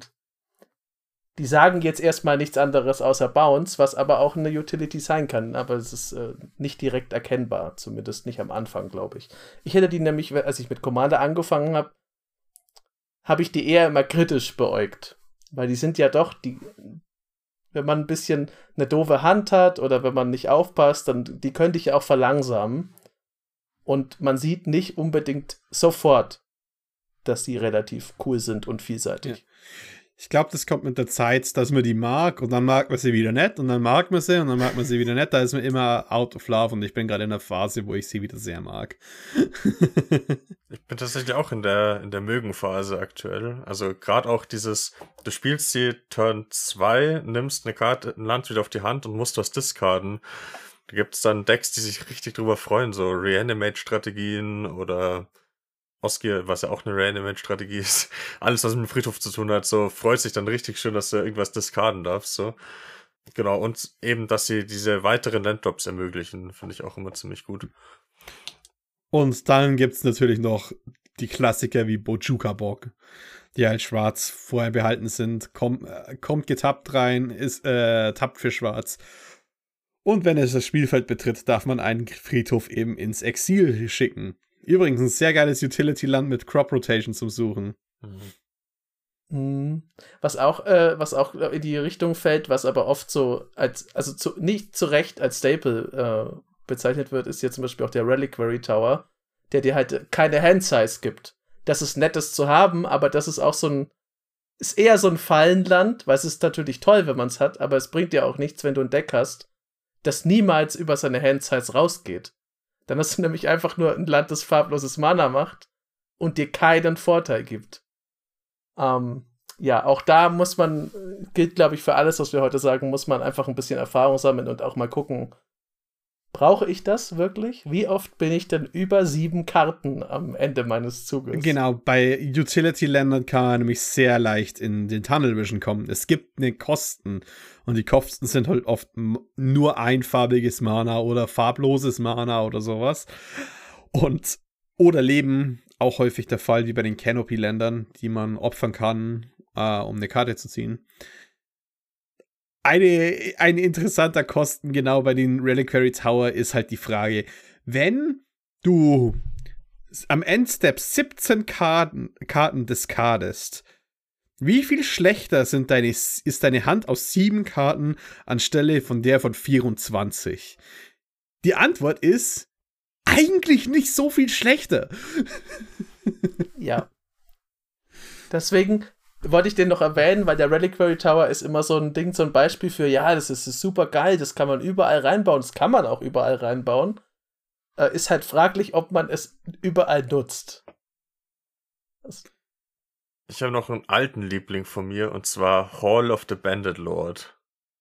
die sagen jetzt erstmal nichts anderes außer Bounce, was aber auch eine Utility sein kann, aber es ist nicht direkt erkennbar, zumindest nicht am Anfang, glaube ich. Ich hätte die nämlich, als ich mit Commander angefangen habe ich die eher immer kritisch beäugt, weil die sind ja doch, wenn man ein bisschen eine doofe Hand hat oder wenn man nicht aufpasst, dann die könnte ich ja auch verlangsamen und man sieht nicht unbedingt sofort, dass sie relativ cool sind und vielseitig. Ja. Ich glaube, das kommt mit der Zeit, dass man die mag und dann mag man sie wieder nicht und dann mag man sie und dann mag man sie wieder nicht. Da ist man immer out of love und ich bin gerade in einer Phase, wo ich sie wieder sehr mag. Ich bin tatsächlich auch in der Mögen-Phase aktuell. Also gerade auch dieses, du spielst sie Turn 2, nimmst eine Karte, ein Land wieder auf die Hand und musst was discarden. Da gibt es dann Decks, die sich richtig drüber freuen, so Reanimate-Strategien oder Oskir, was ja auch eine Reanimate-Strategie ist. Alles, was mit dem Friedhof zu tun hat, so freut sich dann richtig schön, dass du irgendwas discarden darfst, so. Genau, und eben, dass sie diese weiteren Landdrops ermöglichen, finde ich auch immer ziemlich gut. Und dann gibt es natürlich noch die Klassiker wie Bojuka Bog, die halt schwarz vorher behalten sind, kommt getappt rein, ist tappt für schwarz. Und wenn es das Spielfeld betritt, darf man einen Friedhof eben ins Exil schicken. Übrigens ein sehr geiles Utility-Land mit Crop Rotation zum Suchen. Was auch in die Richtung fällt, was aber oft so nicht zu Recht als Staple bezeichnet wird, ist hier zum Beispiel auch der Reliquary Tower, der dir halt keine Hand-Size gibt. Das ist nettes zu haben, aber das ist auch ist eher so ein Fallenland, weil es ist natürlich toll, wenn man es hat, aber es bringt dir auch nichts, wenn du ein Deck hast, das niemals über seine Hand-Size rausgeht. Dann hast du nämlich einfach nur ein Land, das farbloses Mana macht und dir keinen Vorteil gibt. Auch da gilt, glaube ich, für alles, was wir heute sagen, muss man einfach ein bisschen Erfahrung sammeln und auch mal gucken, brauche ich das wirklich? Wie oft bin ich denn über 7 Karten am Ende meines Zuges? Genau, bei Utility-Ländern kann man nämlich sehr leicht in den Tunnel Vision kommen. Es gibt eine Kosten und die Kosten sind halt oft nur einfarbiges Mana oder farbloses Mana oder sowas. Oder Leben, auch häufig der Fall, wie bei den Canopy-Ländern, die man opfern kann, um eine Karte zu ziehen. Ein interessanter Kosten genau bei den Reliquary Tower ist halt die Frage, wenn du am Endstep 17 Karten discardest, wie viel schlechter ist deine Hand aus 7 Karten anstelle von der von 24? Die Antwort ist eigentlich nicht so viel schlechter. Ja. Deswegen wollte ich den noch erwähnen, weil der Reliquary Tower ist immer so ein Ding, so ein Beispiel für, ja, das ist super geil, das kann man überall reinbauen, das kann man auch überall reinbauen. Ist halt fraglich, ob man es überall nutzt. Ich habe noch einen alten Liebling von mir, und zwar Hall of the Bandit Lord.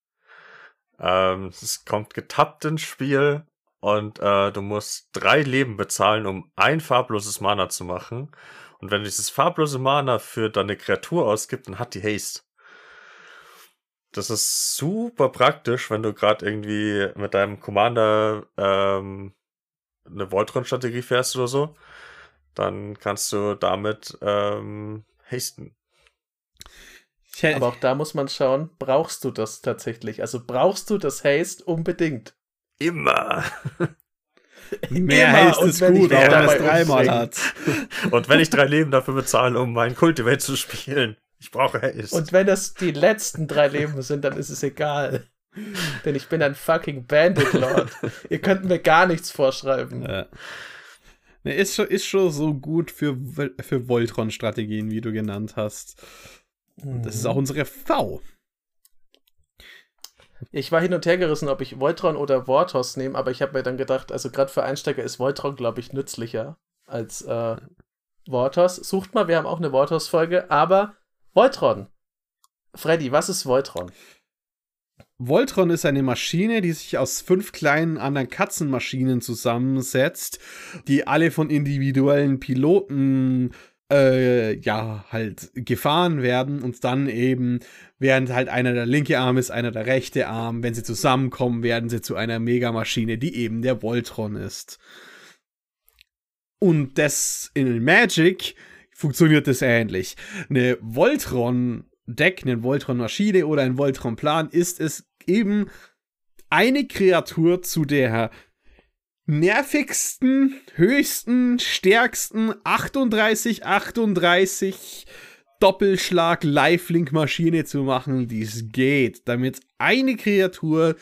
Es kommt getappt ins Spiel und du musst 3 Leben bezahlen, um ein farbloses Mana zu machen. Und wenn du dieses farblose Mana für deine Kreatur ausgibst, dann hat die Haste. Das ist super praktisch, wenn du gerade irgendwie mit deinem Commander eine Voltron-Strategie fährst oder so. Dann kannst du damit hasten. Aber auch da muss man schauen, brauchst du das tatsächlich? Also brauchst du das Haste unbedingt? Immer. Mehr Haste ist gut, auch wenn er es 3-mal hat. Und wenn ich 3 Leben dafür bezahle, um meinen Cultivate zu spielen, ich brauche Haste. Und wenn das die letzten 3 Leben sind, dann ist es egal. Denn ich bin ein fucking Bandit Lord. Ihr könnt mir gar nichts vorschreiben. Ja. Ist schon so gut für Voltron-Strategien, wie du genannt hast. Und das ist auch unsere V. Ich war hin und her gerissen, ob ich Voltron oder Vortos nehme, aber ich habe mir dann gedacht, also gerade für Einsteiger ist Voltron, glaube ich, nützlicher als Vortos. Sucht mal, wir haben auch eine Vortos-Folge, aber Voltron. Freddy, was ist Voltron? Voltron ist eine Maschine, die sich aus 5 kleinen anderen Katzenmaschinen zusammensetzt, die alle von individuellen Piloten halt gefahren werden und dann eben, während halt einer der linke Arm ist, einer der rechte Arm, wenn sie zusammenkommen, werden sie zu einer Megamaschine, die eben der Voltron ist. Und das in Magic funktioniert das ähnlich. Eine Voltron-Deck, eine Voltron-Maschine oder ein Voltron-Plan ist es eben eine Kreatur zu der nervigsten, höchsten, stärksten 38 Doppelschlag-Lifelink-Maschine zu machen, die es geht, damit eine Kreatur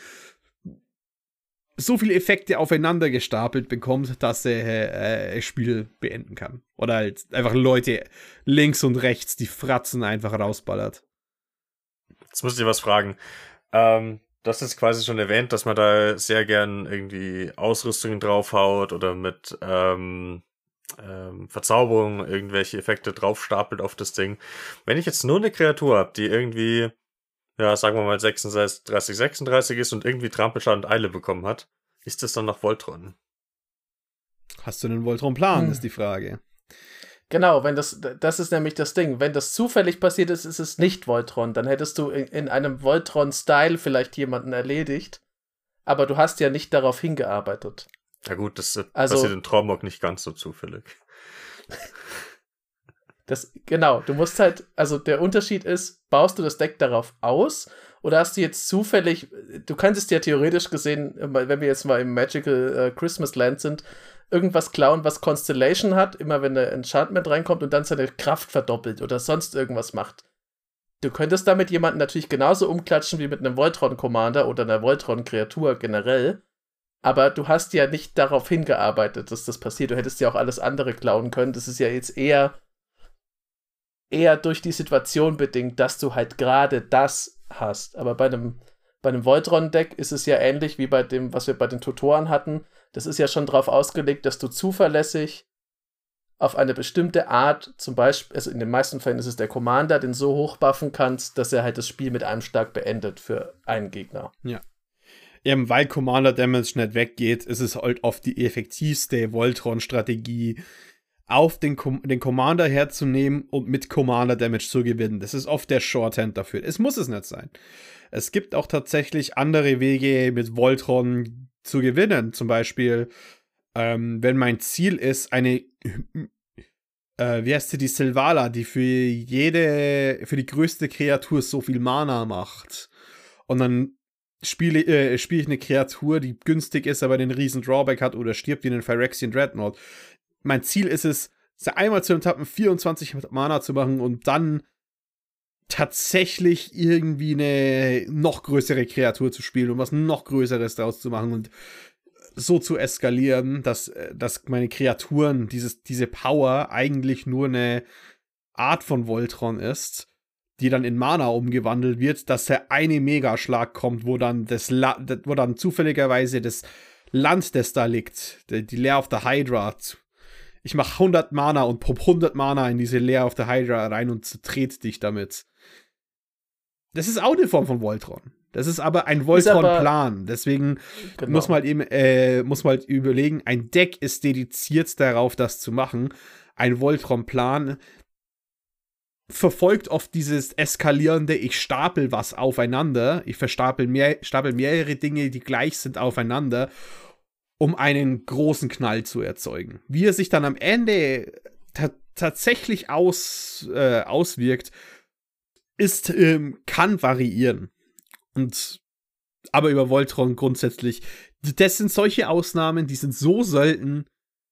so viele Effekte aufeinander gestapelt bekommt, dass er das Spiel beenden kann. Oder halt einfach Leute links und rechts die Fratzen einfach rausballert. Jetzt muss ich dir was fragen. Du hast jetzt quasi schon erwähnt, dass man da sehr gern irgendwie Ausrüstungen draufhaut oder mit Verzauberung irgendwelche Effekte draufstapelt auf das Ding. Wenn ich jetzt nur eine Kreatur habe, die irgendwie, ja, sagen wir mal 36 ist und irgendwie Trampelschaden und Eile bekommen hat, ist das dann noch Voltron? Hast du einen Voltron-Plan, ist die Frage. Genau, das ist nämlich das Ding. Wenn das zufällig passiert ist, ist es nicht Voltron. Dann hättest du in einem Voltron-Style vielleicht jemanden erledigt, aber du hast ja nicht darauf hingearbeitet. Ja gut, das passiert in Tormog nicht ganz so zufällig. Genau, du musst halt, also der Unterschied ist, baust du das Deck darauf aus Oder hast du jetzt zufällig, du könntest ja theoretisch gesehen, wenn wir jetzt mal im Magical Christmas Land sind, irgendwas klauen, was Constellation hat, immer wenn der Enchantment reinkommt und dann seine Kraft verdoppelt oder sonst irgendwas macht. Du könntest damit jemanden natürlich genauso umklatschen wie mit einem Voltron-Commander oder einer Voltron-Kreatur generell, aber du hast ja nicht darauf hingearbeitet, dass das passiert. Du hättest ja auch alles andere klauen können. Das ist ja jetzt eher durch die Situation bedingt, dass du halt gerade das hast. Aber bei einem Voltron-Deck ist es ja ähnlich wie bei dem, was wir bei den Tutoren hatten. Das ist ja schon darauf ausgelegt, dass du zuverlässig auf eine bestimmte Art, zum Beispiel, also in den meisten Fällen ist es der Commander, den so hochbuffen kannst, dass er halt das Spiel mit einem Schlag beendet für einen Gegner. Ja. Eben weil Commander Damage nicht weggeht, ist es halt oft die effektivste Voltron-Strategie, auf den Commander herzunehmen und mit Commander Damage zu gewinnen. Das ist oft der Shorthand dafür. Es muss es nicht sein. Es gibt auch tatsächlich andere Wege, mit Voltron zu gewinnen. Zum Beispiel, wenn mein Ziel ist, eine wie heißt sie, die Silvala, die für die größte Kreatur so viel Mana macht. Und dann spiele ich eine Kreatur, die günstig ist, aber den riesen Drawback hat oder stirbt wie einen Phyrexian Dreadnought. Mein Ziel ist es, einmal zu tappen, 24 Mana zu machen und dann tatsächlich irgendwie eine noch größere Kreatur zu spielen und was noch Größeres daraus zu machen und so zu eskalieren, dass meine Kreaturen, diese Power eigentlich nur eine Art von Voltron ist, die dann in Mana umgewandelt wird, dass der eine Megaschlag kommt, wo dann zufälligerweise das Land, das da liegt, die Lair of the Hydra, ich mache 100 Mana und pump 100 Mana in diese Lair of the Hydra rein und zertrete dich damit. Das ist auch eine Form von Voltron. Das ist aber ein Voltron-Plan. Deswegen muss man halt überlegen, ein Deck ist dediziert darauf, das zu machen. Ein Voltron-Plan verfolgt oft dieses eskalierende, ich stapel was aufeinander, ich stapel mehrere Dinge, die gleich sind, aufeinander, um einen großen Knall zu erzeugen. Wie er sich dann am Ende tatsächlich auswirkt, kann variieren. Aber über Voltron grundsätzlich, das sind solche Ausnahmen, die sind so selten.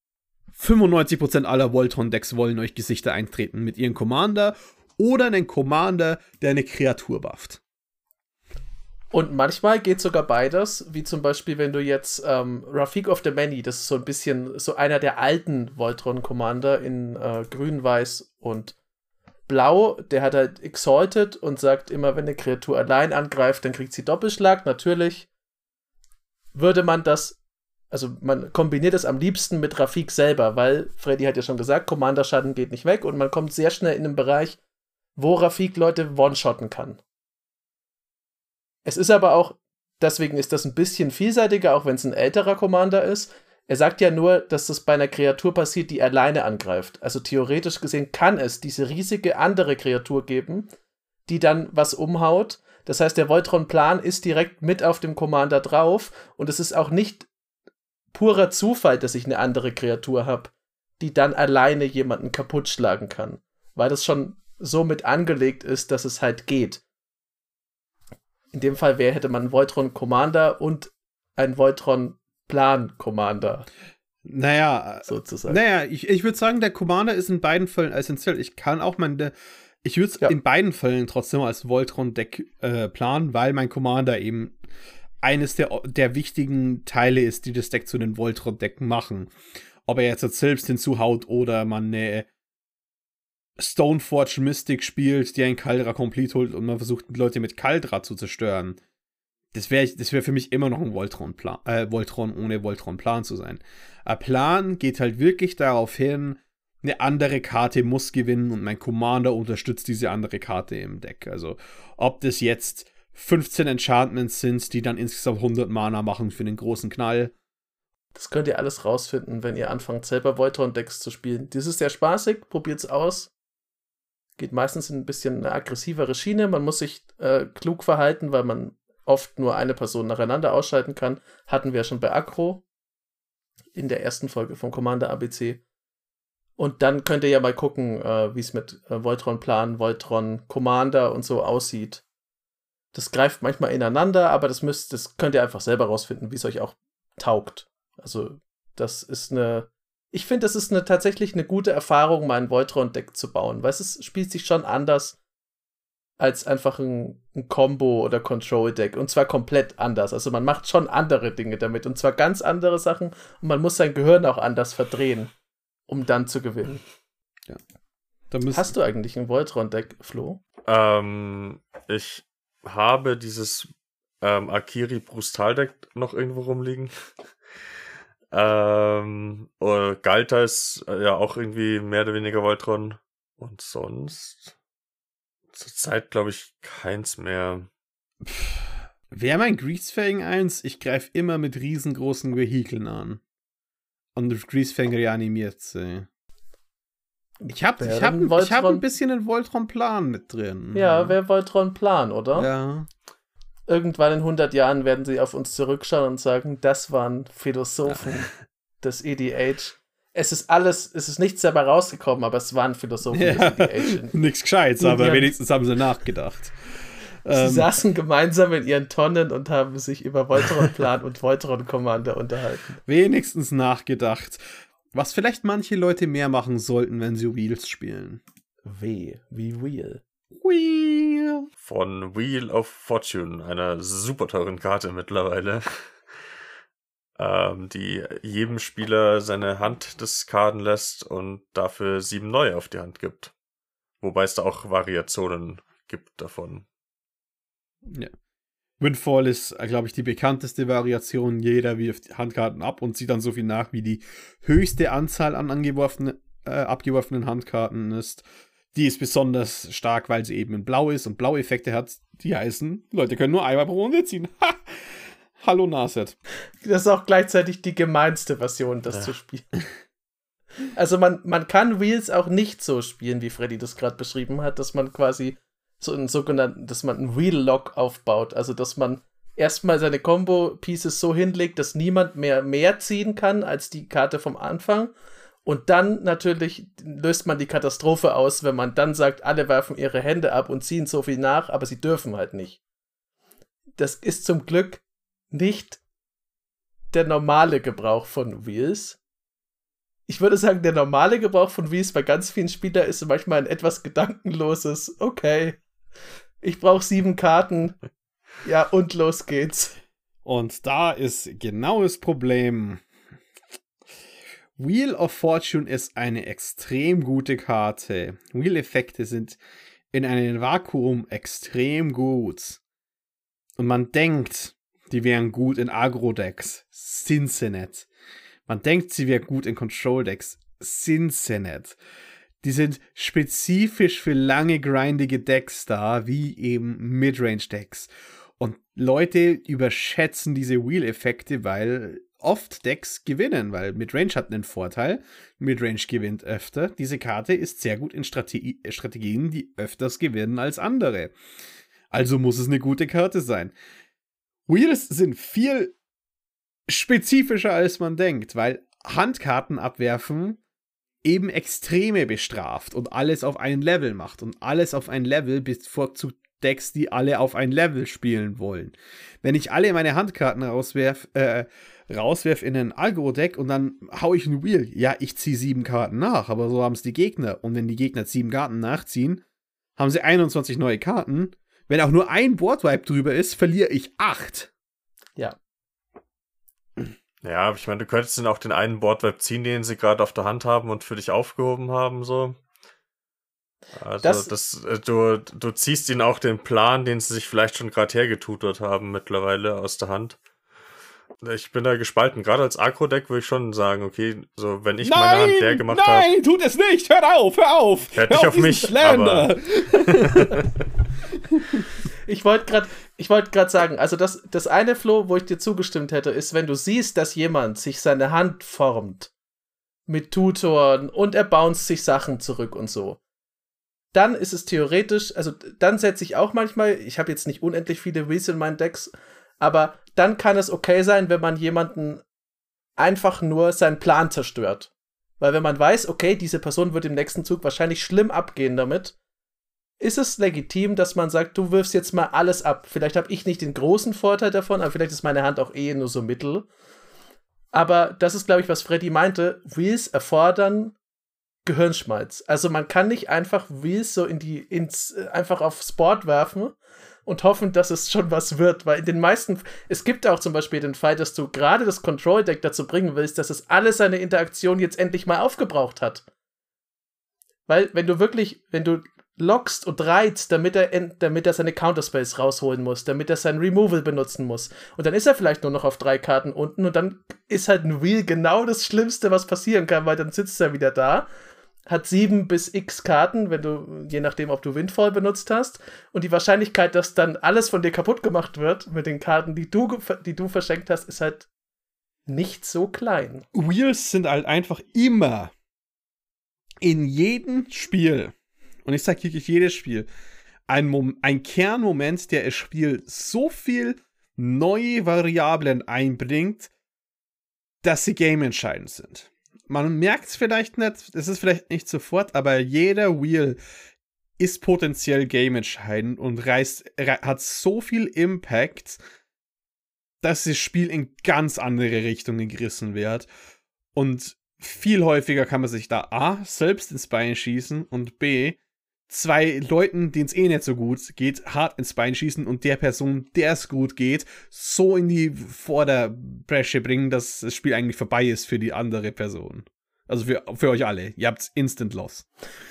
95% aller Voltron-Decks wollen euch Gesichter eintreten mit ihrem Commander oder einen Commander, der eine Kreatur bufft. Und manchmal geht sogar beides, wie zum Beispiel, wenn du jetzt Rafik of the Many, das ist so ein bisschen so einer der alten Voltron-Commander in Grün, Weiß und Blau, der hat halt Exalted und sagt immer, wenn eine Kreatur allein angreift, dann kriegt sie Doppelschlag. Natürlich würde man das, also man kombiniert es am liebsten mit Rafik selber, weil Freddy hat ja schon gesagt, Commander-Schaden geht nicht weg und man kommt sehr schnell in einen Bereich, wo Rafik Leute one-shotten kann. Es ist aber auch, deswegen ist das ein bisschen vielseitiger, auch wenn es ein älterer Commander ist. Er sagt ja nur, dass das bei einer Kreatur passiert, die alleine angreift. Also theoretisch gesehen kann es diese riesige andere Kreatur geben, die dann was umhaut. Das heißt, der Voltron-Plan ist direkt mit auf dem Commander drauf und es ist auch nicht purer Zufall, dass ich eine andere Kreatur habe, die dann alleine jemanden kaputt schlagen kann. Weil das schon so mit angelegt ist, dass es halt geht. In dem Fall hätte man einen Voltron-Commander und einen Voltron-Plan-Commander. Naja, sozusagen. Naja, ich würde sagen, der Commander ist in beiden Fällen essentiell. Ich würde es in beiden Fällen trotzdem als Voltron-Deck planen, weil mein Commander eben eines der wichtigen Teile ist, die das Deck zu den Voltron-Decken machen. Ob er jetzt selbst hinzuhaut oder man eine Stoneforge Mystic spielt, die einen Kaldra Complete holt und man versucht, Leute mit Kaldra zu zerstören. Das wäre für mich immer noch ein Voltron ohne Voltron-Plan zu sein. Ein Plan geht halt wirklich darauf hin, eine andere Karte muss gewinnen und mein Commander unterstützt diese andere Karte im Deck. Also, ob das jetzt 15 Enchantments sind, die dann insgesamt 100 Mana machen für den großen Knall. Das könnt ihr alles rausfinden, wenn ihr anfangt, selber Voltron-Decks zu spielen. Das ist sehr spaßig, probiert's aus. Geht meistens in ein bisschen eine aggressivere Schiene. Man muss sich klug verhalten, weil man oft nur eine Person nacheinander ausschalten kann. Hatten wir ja schon bei Aggro in der ersten Folge vom Commander ABC. Und dann könnt ihr ja mal gucken, wie es mit Voltron-Plan, Voltron-Commander und so aussieht. Das greift manchmal ineinander, aber das könnt ihr einfach selber rausfinden, wie es euch auch taugt. Also, ich finde, das ist tatsächlich eine gute Erfahrung, mal ein Voltron-Deck zu bauen, weil es spielt sich schon anders als einfach ein Combo- oder Control-Deck. Und zwar komplett anders. Also man macht schon andere Dinge damit. Und zwar ganz andere Sachen. Und man muss sein Gehirn auch anders verdrehen, um dann zu gewinnen. Ja. Hast du eigentlich ein Voltron-Deck, Flo? Ich habe dieses Akiri Brustal-Deck noch irgendwo rumliegen. Galta ist ja auch irgendwie mehr oder weniger Voltron. Und sonst zurzeit, glaube ich, keins mehr. Wäre mein Greasefang 1, ich greife immer mit riesengroßen Vehikeln an. Und Greasefang reanimiert sie. Ich hab ein bisschen einen Voltron-Plan mit drin. Ja, wäre Voltron-Plan, oder? Ja. Irgendwann in 100 Jahren werden sie auf uns zurückschauen und sagen, das waren Philosophen des EDH. Es ist nichts dabei rausgekommen, aber es waren Philosophen des EDH. Nichts Gescheites, aber wenigstens haben sie nachgedacht. Sie saßen gemeinsam in ihren Tonnen und haben sich über Voltron-Plan und Voltron-Commander unterhalten. Wenigstens nachgedacht. Was vielleicht manche Leute mehr machen sollten, wenn sie Wheels spielen. Wie Wheel. Wheel. Von Wheel of Fortune, einer super teuren Karte mittlerweile. Die jedem Spieler seine Hand discarden lässt und dafür 7 neue auf die Hand gibt. Wobei es da auch Variationen gibt davon. Ja. Windfall ist, glaube ich, die bekannteste Variation. Jeder wirft Handkarten ab und zieht dann so viel nach, wie die höchste Anzahl an abgeworfenen Handkarten ist. Die ist besonders stark, weil sie eben in Blau ist und Blau-Effekte hat, die heißen, Leute können nur einmal pro Runde ziehen. Ha! Hallo Narset. Das ist auch gleichzeitig die gemeinste Version, das zu spielen. Also man kann Wheels auch nicht so spielen, wie Freddy das gerade beschrieben hat, dass man quasi so einen sogenannten, dass man einen Wheel-Lock aufbaut. Also dass man erstmal seine Combo-Pieces so hinlegt, dass niemand mehr ziehen kann als die Karte vom Anfang. Und dann natürlich löst man die Katastrophe aus, wenn man dann sagt, alle werfen ihre Hände ab und ziehen so viel nach, aber sie dürfen halt nicht. Das ist zum Glück nicht der normale Gebrauch von Wheels. Ich würde sagen, der normale Gebrauch von Wheels bei ganz vielen Spielern ist manchmal ein etwas gedankenloses, okay, ich brauche 7 Karten, ja, und los geht's. Und da ist genau das Problem. Wheel of Fortune ist eine extrem gute Karte. Wheel-Effekte sind in einem Vakuum extrem gut. Und man denkt, die wären gut in Agro-Decks. Sind sie nicht. Man denkt, sie wären gut in Control-Decks. Sind sie nicht. Die sind spezifisch für lange, grindige Decks da, wie eben Midrange-Decks. Und Leute überschätzen diese Wheel-Effekte, weil oft Decks gewinnen, weil Midrange hat einen Vorteil. Midrange gewinnt öfter. Diese Karte ist sehr gut in Strategien, die öfters gewinnen als andere. Also muss es eine gute Karte sein. Wheels sind viel spezifischer, als man denkt, weil Handkarten abwerfen eben Extreme bestraft und alles auf ein Level macht. Und alles auf ein Level bevorzugt Decks, die alle auf ein Level spielen wollen. Wenn ich alle meine Handkarten rauswerf in ein Agro-Deck und dann hau ich ein Wheel, ja, ich ziehe 7 Karten nach, aber so haben es die Gegner. Und wenn die Gegner 7 Karten nachziehen, haben sie 21 neue Karten. Wenn auch nur ein Boardwipe drüber ist, verliere ich 8. Ja. Ja, ich meine, du könntest dann auch den einen Boardwipe ziehen, den sie gerade auf der Hand haben und für dich aufgehoben haben, so. Also, du ziehst ihnen auch den Plan, den sie sich vielleicht schon gerade hergetutert haben, mittlerweile aus der Hand. Ich bin da gespalten. Gerade als Agro-Deck würde ich schon sagen, okay, so, wenn ich meine Hand leer gemacht habe. Nein, tut es nicht! Hör auf! Hört nicht auf mich, aber Ich wollte gerade sagen, also das eine, Flo, wo ich dir zugestimmt hätte, ist, wenn du siehst, dass jemand sich seine Hand formt mit Tutoren und er bounced sich Sachen zurück und so, dann ist es theoretisch, also dann setze ich auch manchmal, ich habe jetzt nicht unendlich viele Wheels in meinen Decks, aber dann kann es okay sein, wenn man jemanden einfach nur seinen Plan zerstört. Weil wenn man weiß, okay, diese Person wird im nächsten Zug wahrscheinlich schlimm abgehen damit, ist es legitim, dass man sagt, du wirfst jetzt mal alles ab. Vielleicht habe ich nicht den großen Vorteil davon, aber vielleicht ist meine Hand auch nur so mittel. Aber das ist, glaube ich, was Freddy meinte. Wheels erfordern Gehirnschmalz. Also man kann nicht einfach Wheels so einfach auf Sport werfen und hoffen, dass es schon was wird. Weil in den meisten, es gibt auch zum Beispiel den Fall, dass du gerade das Control-Deck dazu bringen willst, dass es alle seine Interaktion jetzt endlich mal aufgebraucht hat. Weil wenn du lockst und reizt, damit er seine Counterspells rausholen muss, damit er sein Removal benutzen muss. Und dann ist er vielleicht nur noch auf 3 Karten unten und dann ist halt ein Wheel genau das Schlimmste, was passieren kann, weil dann sitzt er wieder da, hat 7 bis x Karten, je nachdem, ob du Windfall benutzt hast. Und die Wahrscheinlichkeit, dass dann alles von dir kaputt gemacht wird mit den Karten, die du verschenkt hast, ist halt nicht so klein. Wheels sind halt einfach immer in jedem Spiel, und ich sage wirklich jedes Spiel, ein Kernmoment, der das Spiel so viel neue Variablen einbringt, dass sie gameentscheidend sind. Man merkt es vielleicht nicht, es ist vielleicht nicht sofort, aber jeder Wheel ist potenziell gameentscheidend und hat so viel Impact, dass das Spiel in ganz andere Richtungen gerissen wird. Und viel häufiger kann man sich da A, selbst ins Bein schießen und B, 2 Leuten, denen es nicht so gut geht, hart ins Bein schießen und der Person, der es gut geht, so in die Vorderbresche bringen, dass das Spiel eigentlich vorbei ist für die andere Person. Also für euch alle. Ihr habt Instant Loss.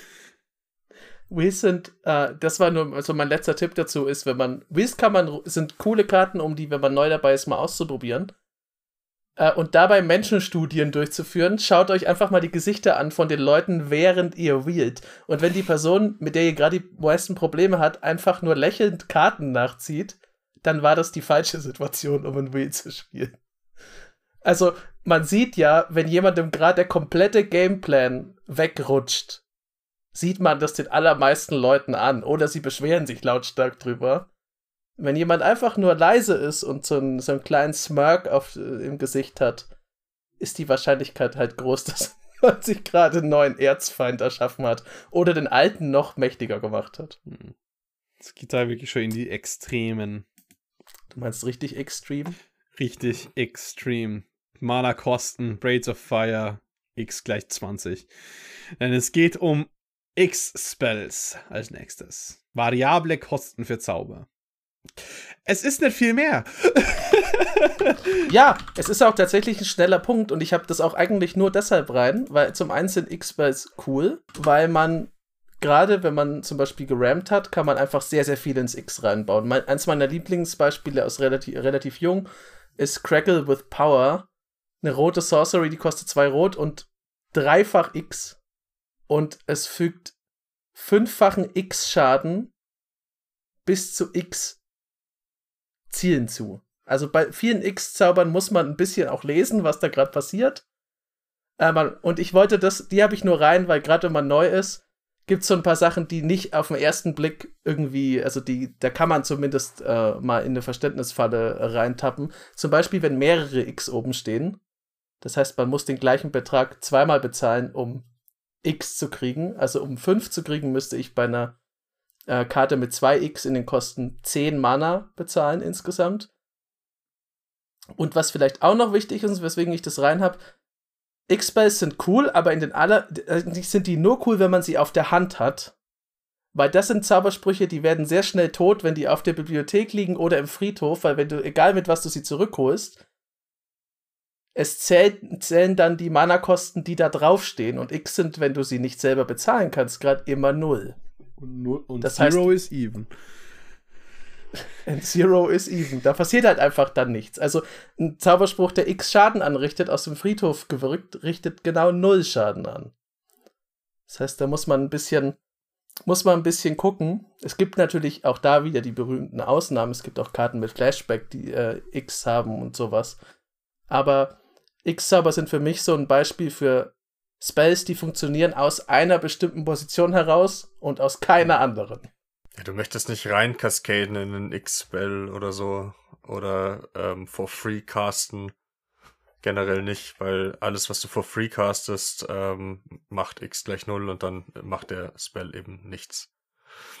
Wheels das war nur, also mein letzter Tipp dazu ist, Wheels sind coole Karten, um die, wenn man neu dabei ist, mal auszuprobieren. Und dabei Menschenstudien durchzuführen, schaut euch einfach mal die Gesichter an von den Leuten, während ihr wheelt. Und wenn die Person, mit der ihr gerade die meisten Probleme hat, einfach nur lächelnd Karten nachzieht, dann war das die falsche Situation, um ein Wheel zu spielen. Also, man sieht ja, wenn jemandem gerade der komplette Gameplan wegrutscht, sieht man das den allermeisten Leuten an. Oder sie beschweren sich lautstark drüber. Wenn jemand einfach nur leise ist und so einen kleinen Smirk im Gesicht hat, ist die Wahrscheinlichkeit halt groß, dass man sich gerade einen neuen Erzfeind erschaffen hat oder den alten noch mächtiger gemacht hat. Es geht da wirklich schon in die Extremen. Du meinst richtig extrem? Richtig extrem. Mana-Kosten, Braids of Fire, X = 20. Denn es geht um X-Spells als nächstes. Variable Kosten für Zauber. Es ist nicht viel mehr. Ja, es ist auch tatsächlich ein schneller Punkt und ich habe das auch eigentlich nur deshalb rein, weil zum einen sind X-Spells cool, weil man, gerade wenn man zum Beispiel gerammt hat, kann man einfach sehr, sehr viel ins X reinbauen. Eins meiner Lieblingsbeispiele aus relativ jung ist Crackle with Power. Eine rote Sorcery, die kostet 2 Rot und 3-fach X. Und es fügt 5-fachen X-Schaden bis zu X Zielen zu. Also bei vielen X-Zaubern muss man ein bisschen auch lesen, was da gerade passiert. Und ich wollte die habe ich nur rein, weil gerade wenn man neu ist, gibt es so ein paar Sachen, die nicht auf den ersten Blick irgendwie, also da kann man zumindest mal in eine Verständnisfalle reintappen. Zum Beispiel, wenn mehrere X oben stehen. Das heißt, man muss den gleichen Betrag zweimal bezahlen, um X zu kriegen. Also um 5 zu kriegen, müsste ich bei einer Karte mit 2 X in den Kosten 10 Mana bezahlen insgesamt. Und was vielleicht auch noch wichtig ist, weswegen ich das rein habe, X-Spells sind cool, aber sind die nur cool, wenn man sie auf der Hand hat. Weil das sind Zaubersprüche, die werden sehr schnell tot, wenn die auf der Bibliothek liegen oder im Friedhof, weil egal mit was du sie zurückholst, es zählen dann die Mana-Kosten, die da draufstehen. Und X sind, wenn du sie nicht selber bezahlen kannst, gerade immer 0. Und das Zero is even. And Zero is even. Da passiert halt einfach dann nichts. Also ein Zauberspruch, der X Schaden anrichtet, aus dem Friedhof gewirkt, richtet genau 0 Schaden an. Das heißt, da muss man ein bisschen gucken. Es gibt natürlich auch da wieder die berühmten Ausnahmen. Es gibt auch Karten mit Flashback, die X haben und sowas. Aber X-Zauber sind für mich so ein Beispiel für Spells, die funktionieren aus einer bestimmten Position heraus und aus keiner anderen. Ja, du möchtest nicht rein cascaden in einen X-Spell oder so oder for free casten. Generell nicht, weil alles, was du for free castest, macht X = 0 und dann macht der Spell eben nichts.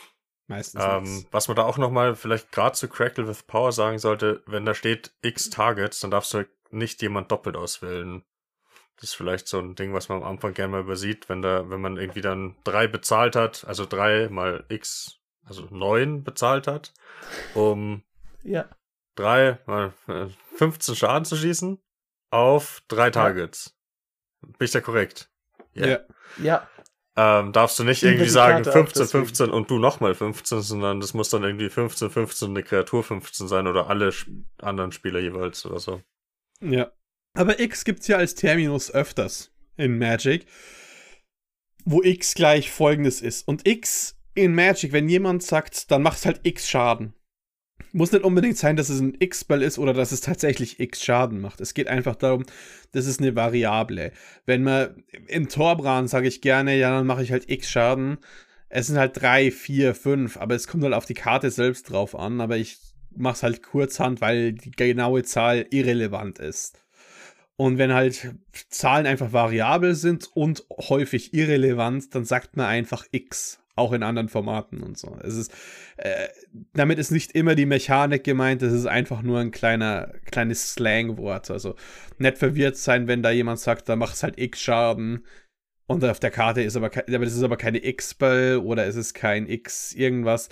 Meistens nichts. Was man da auch nochmal vielleicht gerade zu Crackle with Power sagen sollte, wenn da steht X Targets, dann darfst du nicht jemand doppelt auswählen. Das ist vielleicht so ein Ding, was man am Anfang gerne mal übersieht, wenn man irgendwie dann 3 bezahlt hat, also 3 mal X, also 9 bezahlt hat, um 3 mal 15 Schaden zu schießen auf 3 Targets. Bin ich da korrekt? Yeah. Ja. Darfst du nicht irgendwie sagen 15, 15 und du nochmal 15, sondern das muss dann irgendwie 15, 15, eine Kreatur 15 sein oder alle anderen Spieler jeweils oder so. Ja. Aber X gibt's ja als Terminus öfters in Magic, wo X gleich Folgendes ist. Und X in Magic, wenn jemand sagt, dann macht es halt X Schaden. Muss nicht unbedingt sein, dass es ein X-Spell ist oder dass es tatsächlich X Schaden macht. Es geht einfach darum, das ist eine Variable. Wenn man im Torbran sage ich gerne, ja, dann mache ich halt X Schaden. Es sind halt 3, 4, 5, aber es kommt halt auf die Karte selbst drauf an. Aber ich mache es halt kurzhand, weil die genaue Zahl irrelevant ist. Und wenn halt Zahlen einfach variabel sind und häufig irrelevant, dann sagt man einfach X. Auch in anderen Formaten und so. Es ist, damit ist nicht immer die Mechanik gemeint, es ist einfach nur ein kleines Slangwort. Also nicht verwirrt sein, wenn da jemand sagt, da macht es halt X Schaden und auf der Karte ist aber das ist aber keine X-Spell oder es ist kein X irgendwas.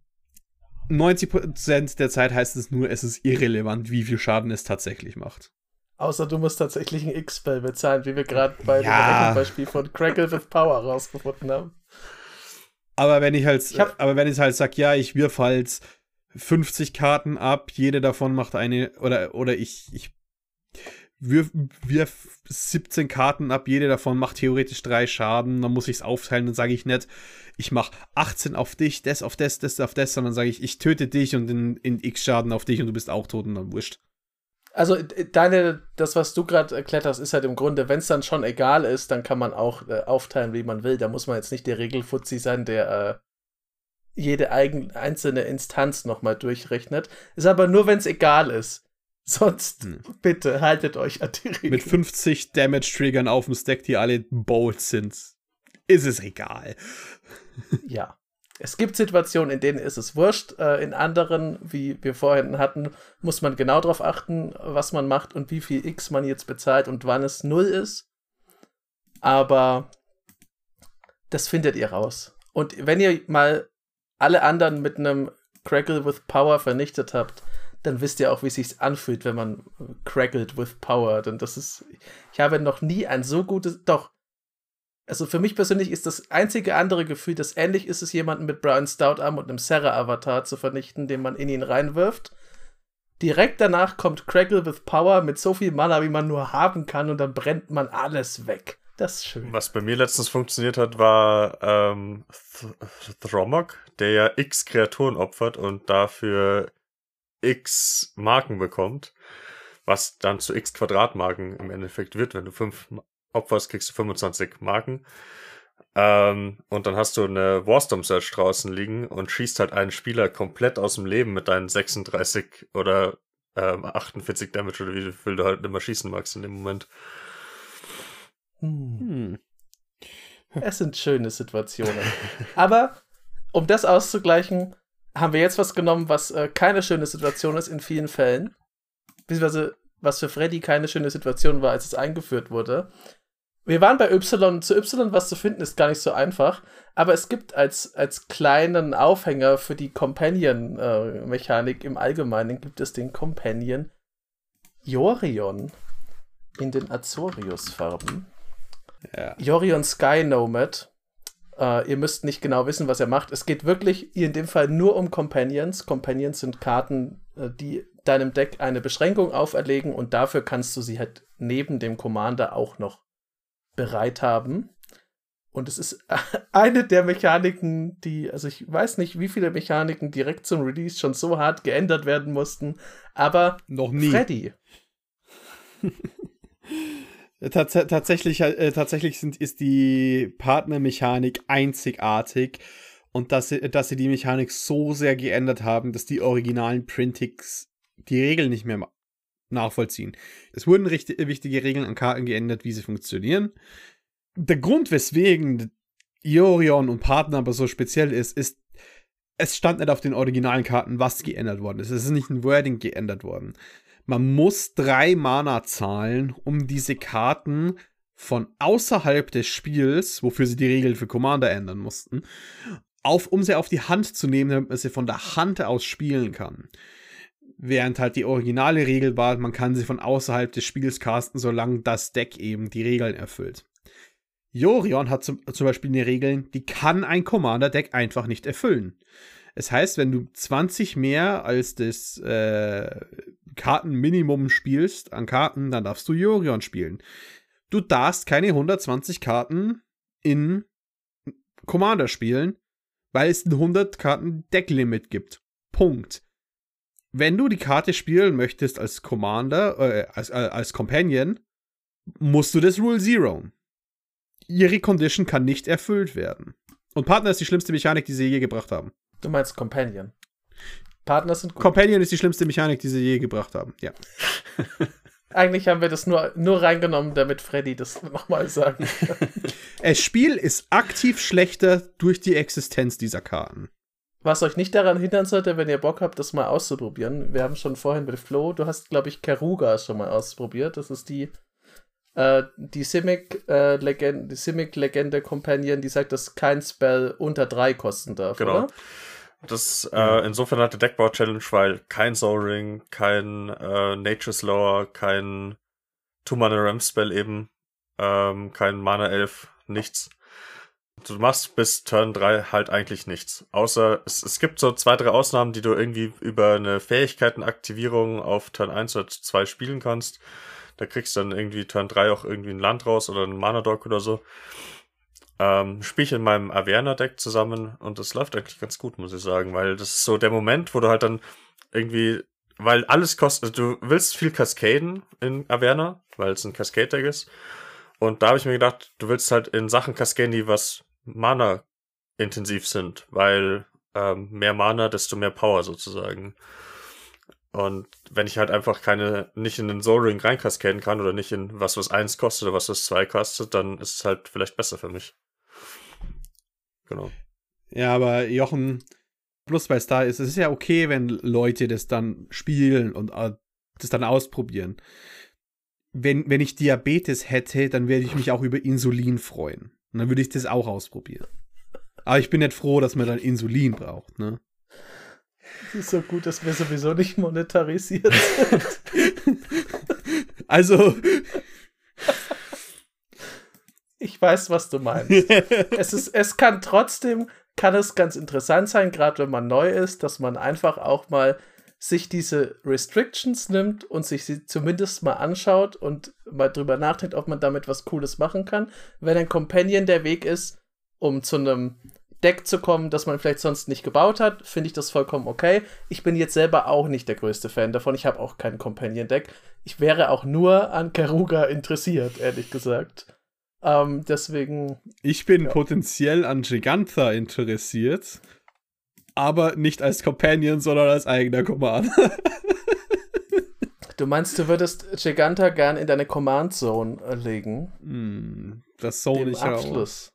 90% der Zeit heißt es nur, es ist irrelevant, wie viel Schaden es tatsächlich macht. Außer du musst tatsächlich ein X-Spell bezahlen, wie wir gerade bei dem Beispiel von Crackle with Power rausgefunden haben. Aber wenn ich halt sage, ja, ich wirf halt 50 Karten ab, jede davon macht eine, oder ich wirf 17 Karten ab, jede davon macht theoretisch 3 Schaden, dann muss ich es aufteilen, dann sage ich nicht, ich mache 18 auf dich, das auf das auf das, sondern sage ich töte dich und in X Schaden auf dich und du bist auch tot und dann wurscht. Also das, was du gerade erklärt hast, ist halt im Grunde, wenn es dann schon egal ist, dann kann man auch aufteilen, wie man will. Da muss man jetzt nicht der Regelfuzzi sein, der jede einzelne Instanz nochmal durchrechnet. Ist aber nur, wenn es egal ist. Sonst bitte haltet euch an die Regeln. Mit 50 Damage-Triggern auf dem Stack, die alle Bolts sind, ist es egal. Ja. Es gibt Situationen, in denen ist es wurscht. In anderen, wie wir vorhin hatten, muss man genau darauf achten, was man macht und wie viel X man jetzt bezahlt und wann es 0 ist. Aber das findet ihr raus. Und wenn ihr mal alle anderen mit einem Crackle with Power vernichtet habt, dann wisst ihr auch, wie es sich anfühlt, wenn man crackled with Power. Denn ich habe noch nie ein so gutes, also für mich persönlich ist das einzige andere Gefühl, das ähnlich ist, es jemanden mit Brown Stout Arm und einem Serra-Avatar zu vernichten, den man in ihn reinwirft. Direkt danach kommt Crackle with Power mit so viel Mana, wie man nur haben kann, und dann brennt man alles weg. Das ist schön. Was bei mir letztens funktioniert hat, war Thromok, der ja X Kreaturen opfert und dafür X Marken bekommt, was dann zu X Quadratmarken im Endeffekt wird, wenn du 5 opferst, kriegst du 25 Marken. Und dann hast du eine Warstorm Surge draußen liegen und schießt halt einen Spieler komplett aus dem Leben mit deinen 36 oder 48 Damage oder wie viel du halt immer schießen magst in dem Moment. Es sind schöne Situationen. Aber um das auszugleichen, haben wir jetzt was genommen, was keine schöne Situation ist in vielen Fällen. Beziehungsweise was für Freddy keine schöne Situation war, als es eingeführt wurde. Wir waren bei Y. Zu Y was zu finden, ist gar nicht so einfach. Aber es gibt als kleinen Aufhänger für die Companion-Mechanik im Allgemeinen, gibt es den Companion Yorion in den Azorius-Farben. Ja. Yorion Sky Nomad. Ihr müsst nicht genau wissen, was er macht. Es geht wirklich in dem Fall nur um Companions. Companions sind Karten, die deinem Deck eine Beschränkung auferlegen, und dafür kannst du sie halt neben dem Commander auch noch bereit haben. Und es ist eine der Mechaniken, also ich weiß nicht, wie viele Mechaniken direkt zum Release schon so hart geändert werden mussten, aber noch nie. Freddy. Tatsächlich ist die Partnermechanik einzigartig, und dass sie die Mechanik so sehr geändert haben, dass die originalen Printix die Regeln nicht mehr nachvollziehen. Es wurden wichtige Regeln an Karten geändert, wie sie funktionieren. Der Grund, weswegen Yorion und Partner aber so speziell ist, es stand nicht auf den originalen Karten, was geändert worden ist. Es ist nicht ein Wording geändert worden. Man muss 3 Mana zahlen, um diese Karten von außerhalb des Spiels, wofür sie die Regeln für Commander ändern mussten, um sie auf die Hand zu nehmen, damit man sie von der Hand aus spielen kann. Während halt die originale Regel war, man kann sie von außerhalb des Spiels casten, solange das Deck eben die Regeln erfüllt. Yorion hat zum Beispiel eine Regel, die kann ein Commander-Deck einfach nicht erfüllen. Es heißt, wenn du 20 mehr als das Kartenminimum spielst an Karten, dann darfst du Yorion spielen. Du darfst keine 120 Karten in Commander spielen, weil es ein 100 Karten Decklimit gibt. Punkt. Wenn du die Karte spielen möchtest als Commander, als Companion, musst du das Rule Zero. Ihre Condition kann nicht erfüllt werden. Und Partner ist die schlimmste Mechanik, die sie je gebracht haben. Du meinst Companion. Partner sind gut. Companion ist die schlimmste Mechanik, die sie je gebracht haben, ja. Eigentlich haben wir das nur reingenommen, damit Freddy das nochmal sagen kann. Das Spiel ist aktiv schlechter durch die Existenz dieser Karten. Was euch nicht daran hindern sollte, wenn ihr Bock habt, das mal auszuprobieren. Wir haben schon vorhin mit Flo, du hast, glaube ich, Keruga schon mal ausprobiert. Das ist die Simic-Legende Companion, die sagt, dass kein Spell unter 3 kosten darf, genau. Oder? Das insofern hat die Deckbau-Challenge, weil kein Soul Ring, kein Nature Slower, kein 2-Mana-Ramp-Spell eben, kein Mana-Elf, nichts. Du machst bis Turn 3 halt eigentlich nichts. Außer, es gibt so 2, 3 Ausnahmen, die du irgendwie über eine Fähigkeitenaktivierung auf Turn 1 oder 2 spielen kannst. Da kriegst du dann irgendwie Turn 3 auch irgendwie ein Land raus oder ein Mana-Dog oder so. Spiele ich in meinem Averna-Deck zusammen und das läuft eigentlich ganz gut, muss ich sagen, weil das ist so der Moment, wo du halt dann irgendwie, weil alles kostet, du willst viel Cascaden in Averna, weil es ein Cascade-Deck ist, und da habe ich mir gedacht, du willst halt in Sachen Cascaden, die was Mana-intensiv sind, weil mehr Mana, desto mehr Power sozusagen. Und wenn ich halt einfach nicht in den Soul Ring reinkaskaden kann oder nicht in was 1 kostet oder was 2 kostet, dann ist es halt vielleicht besser für mich. Genau. Ja, aber Jochen, bloß weil es da ist, es ist ja okay, wenn Leute das dann spielen und das dann ausprobieren. Wenn ich Diabetes hätte, dann würde ich mich auch über Insulin freuen. Und dann würde ich das auch ausprobieren. Aber ich bin nicht froh, dass man dann Insulin braucht, ne? Das ist so gut, dass wir sowieso nicht monetarisiert sind. Also. Ich weiß, was du meinst. Es kann trotzdem ganz interessant sein, gerade wenn man neu ist, dass man einfach auch mal sich diese Restrictions nimmt und sich sie zumindest mal anschaut und mal drüber nachdenkt, ob man damit was Cooles machen kann. Wenn ein Companion der Weg ist, um zu einem Deck zu kommen, das man vielleicht sonst nicht gebaut hat, finde ich das vollkommen okay. Ich bin jetzt selber auch nicht der größte Fan davon. Ich habe auch kein Companion-Deck. Ich wäre auch nur an Keruga interessiert, ehrlich gesagt. Deswegen. Ich bin potenziell an Gigantha interessiert, aber nicht als Companion, sondern als eigener Commander. Du meinst, du würdest Gigantha gern in deine Command Zone legen? Das Zone ich Abschluss.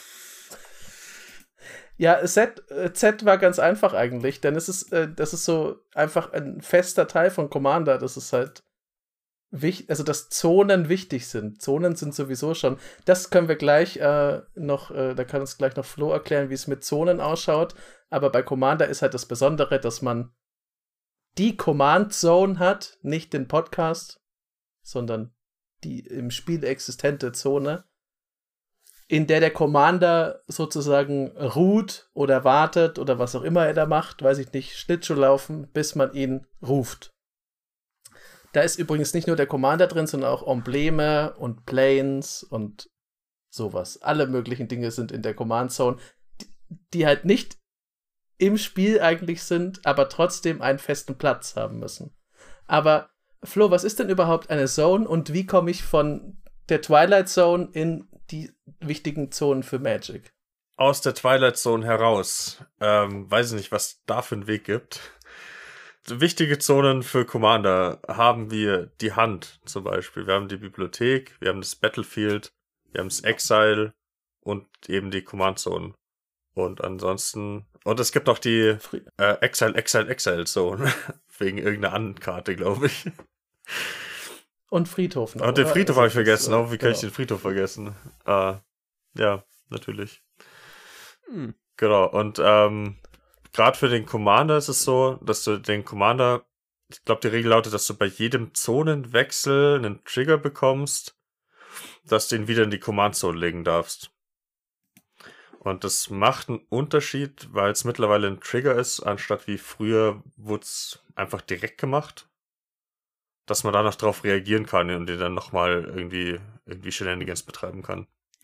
Ja, Z war ganz einfach eigentlich, denn das ist so einfach ein fester Teil von Commander. Das ist halt wichtig, also dass Zonen wichtig sind. Zonen sind sowieso schon. Das können wir gleich da kann uns gleich noch Flo erklären, wie es mit Zonen ausschaut. Aber bei Commander ist halt das Besondere, dass man die Command Zone hat, nicht den Podcast, sondern die im Spiel existente Zone, in der Commander sozusagen ruht oder wartet oder was auch immer er da macht, weiß ich nicht, Schlittschuh laufen, bis man ihn ruft. Da ist übrigens nicht nur der Commander drin, sondern auch Embleme und Planes und sowas. Alle möglichen Dinge sind in der Command Zone, die halt nicht im Spiel eigentlich sind, aber trotzdem einen festen Platz haben müssen. Aber Flo, was ist denn überhaupt eine Zone und wie komme ich von der Twilight Zone in die wichtigen Zonen für Magic? Aus der Twilight Zone heraus. Weiß ich nicht, was da für einen Weg gibt. Wichtige Zonen für Commander haben wir die Hand zum Beispiel. Wir haben die Bibliothek, wir haben das Battlefield, wir haben das Exile und eben die Command Zone. Und ansonsten, und es gibt auch die Exile Zone, wegen irgendeiner anderen Karte, glaube ich. Und Friedhof noch. Und den Friedhof habe ich vergessen. Ist, wie kann ich den Friedhof vergessen? Ja, natürlich. Genau, und gerade für den Commander ist es so, dass du den Commander, ich glaube, die Regel lautet, dass du bei jedem Zonenwechsel einen Trigger bekommst, dass du ihn wieder in die Command-Zone legen darfst. Und das macht einen Unterschied, weil es mittlerweile ein Trigger ist, anstatt wie früher wurde es einfach direkt gemacht. Dass man da noch drauf reagieren kann und den dann nochmal irgendwie Shenanigans betreiben kann.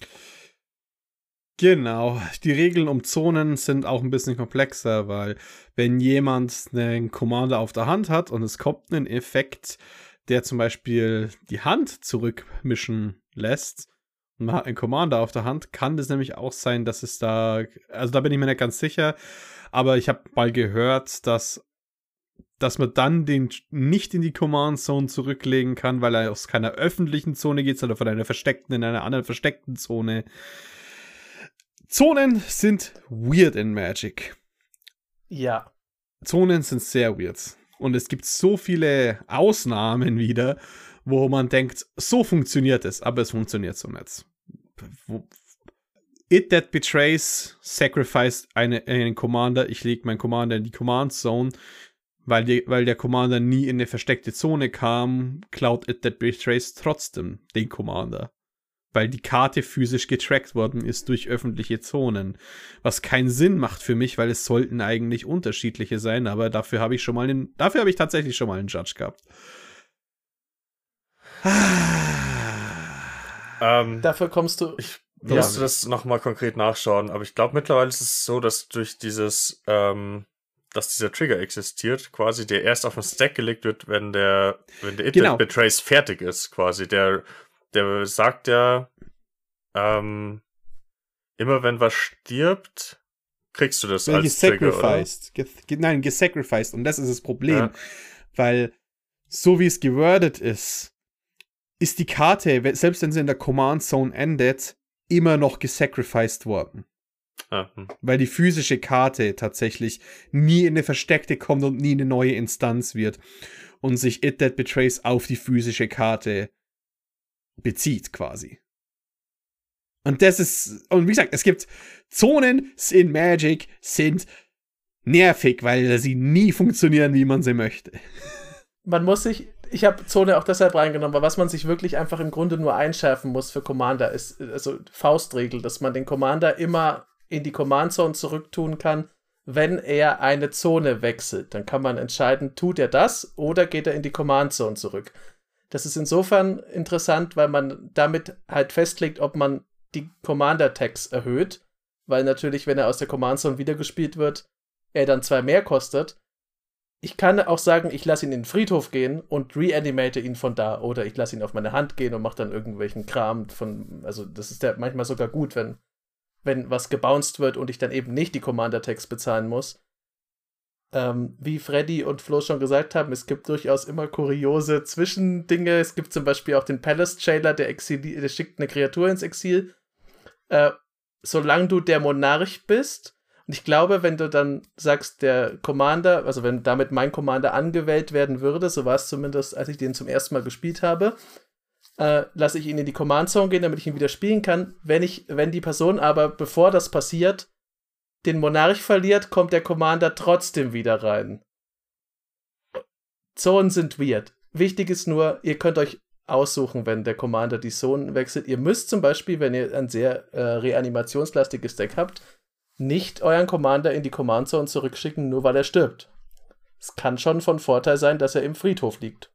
Genau, die Regeln um Zonen sind auch ein bisschen komplexer, weil wenn jemand einen Commander auf der Hand hat und es kommt ein Effekt, der zum Beispiel die Hand zurückmischen lässt, und man hat einen Commander auf der Hand, kann das nämlich auch sein, dass es da, also da bin ich mir nicht ganz sicher, aber ich habe mal gehört, dass man dann den nicht in die Command Zone zurücklegen kann, weil er aus keiner öffentlichen Zone geht, sondern von einer versteckten in einer anderen versteckten Zone. Zonen sind weird in Magic. Ja. Zonen sind sehr weird. Und es gibt so viele Ausnahmen wieder, wo man denkt, so funktioniert es, aber es funktioniert so nicht. It That Betrays sacrificed einen Commander. Ich lege meinen Commander in die Command Zone, weil der Commander nie in eine versteckte Zone kam, klaut It That Betrays trotzdem den Commander. Weil die Karte physisch getrackt worden ist durch öffentliche Zonen. Was keinen Sinn macht für mich, weil es sollten eigentlich unterschiedliche sein, aber dafür habe ich tatsächlich schon mal einen Judge gehabt. Dafür kommst du. Ich musste das nochmal konkret nachschauen, aber ich glaube, mittlerweile ist es so, dass durch dass dieser Trigger existiert, quasi der erst auf den Stack gelegt wird, wenn der It That Betrays fertig ist, quasi. Der sagt ja, immer wenn was stirbt, kriegst du das als Trigger, oder? Gesacrificed. Und das ist das Problem. Ja. Weil, so wie es gewordet ist die Karte, selbst wenn sie in der Command Zone endet, immer noch gesacrificed worden. Weil die physische Karte tatsächlich nie in eine versteckte kommt und nie eine neue Instanz wird. Und sich It That Betrays auf die physische Karte bezieht quasi. Und wie gesagt, es gibt Zonen in Magic sind nervig, weil sie nie funktionieren, wie man sie möchte. Ich habe Zone auch deshalb reingenommen, weil was man sich wirklich einfach im Grunde nur einschärfen muss für Commander ist, also Faustregel, dass man den Commander immer in die Command Zone zurücktun kann, wenn er eine Zone wechselt. Dann kann man entscheiden, tut er das oder geht er in die Command Zone zurück. Das ist insofern interessant, weil man damit halt festlegt, ob man die Commander-Tags erhöht, weil natürlich, wenn er aus der Command Zone wiedergespielt wird, er dann 2 mehr kostet. Ich kann auch sagen, ich lasse ihn in den Friedhof gehen und reanimate ihn von da, oder ich lasse ihn auf meine Hand gehen und mache dann irgendwelchen Kram also das ist ja manchmal sogar gut, wenn was gebounced wird und ich dann eben nicht die Commander-Tags bezahlen muss. Wie Freddy und Flo schon gesagt haben, es gibt durchaus immer kuriose Zwischendinge. Es gibt zum Beispiel auch den Palace Jailer, der schickt eine Kreatur ins Exil. Solange du der Monarch bist, und ich glaube, wenn du dann sagst, der Commander, also wenn damit mein Commander angewählt werden würde, so war es zumindest, als ich den zum ersten Mal gespielt habe, lasse ich ihn in die Command Zone gehen, damit ich ihn wieder spielen kann. Wenn die Person aber, bevor das passiert, den Monarch verliert, kommt der Commander trotzdem wieder rein. Zonen sind weird. Wichtig ist nur, ihr könnt euch aussuchen, wenn der Commander die Zonen wechselt. Ihr müsst zum Beispiel, wenn ihr ein sehr reanimationslastiges Deck habt, nicht euren Commander in die Command Zone zurückschicken, nur weil er stirbt. Es kann schon von Vorteil sein, dass er im Friedhof liegt.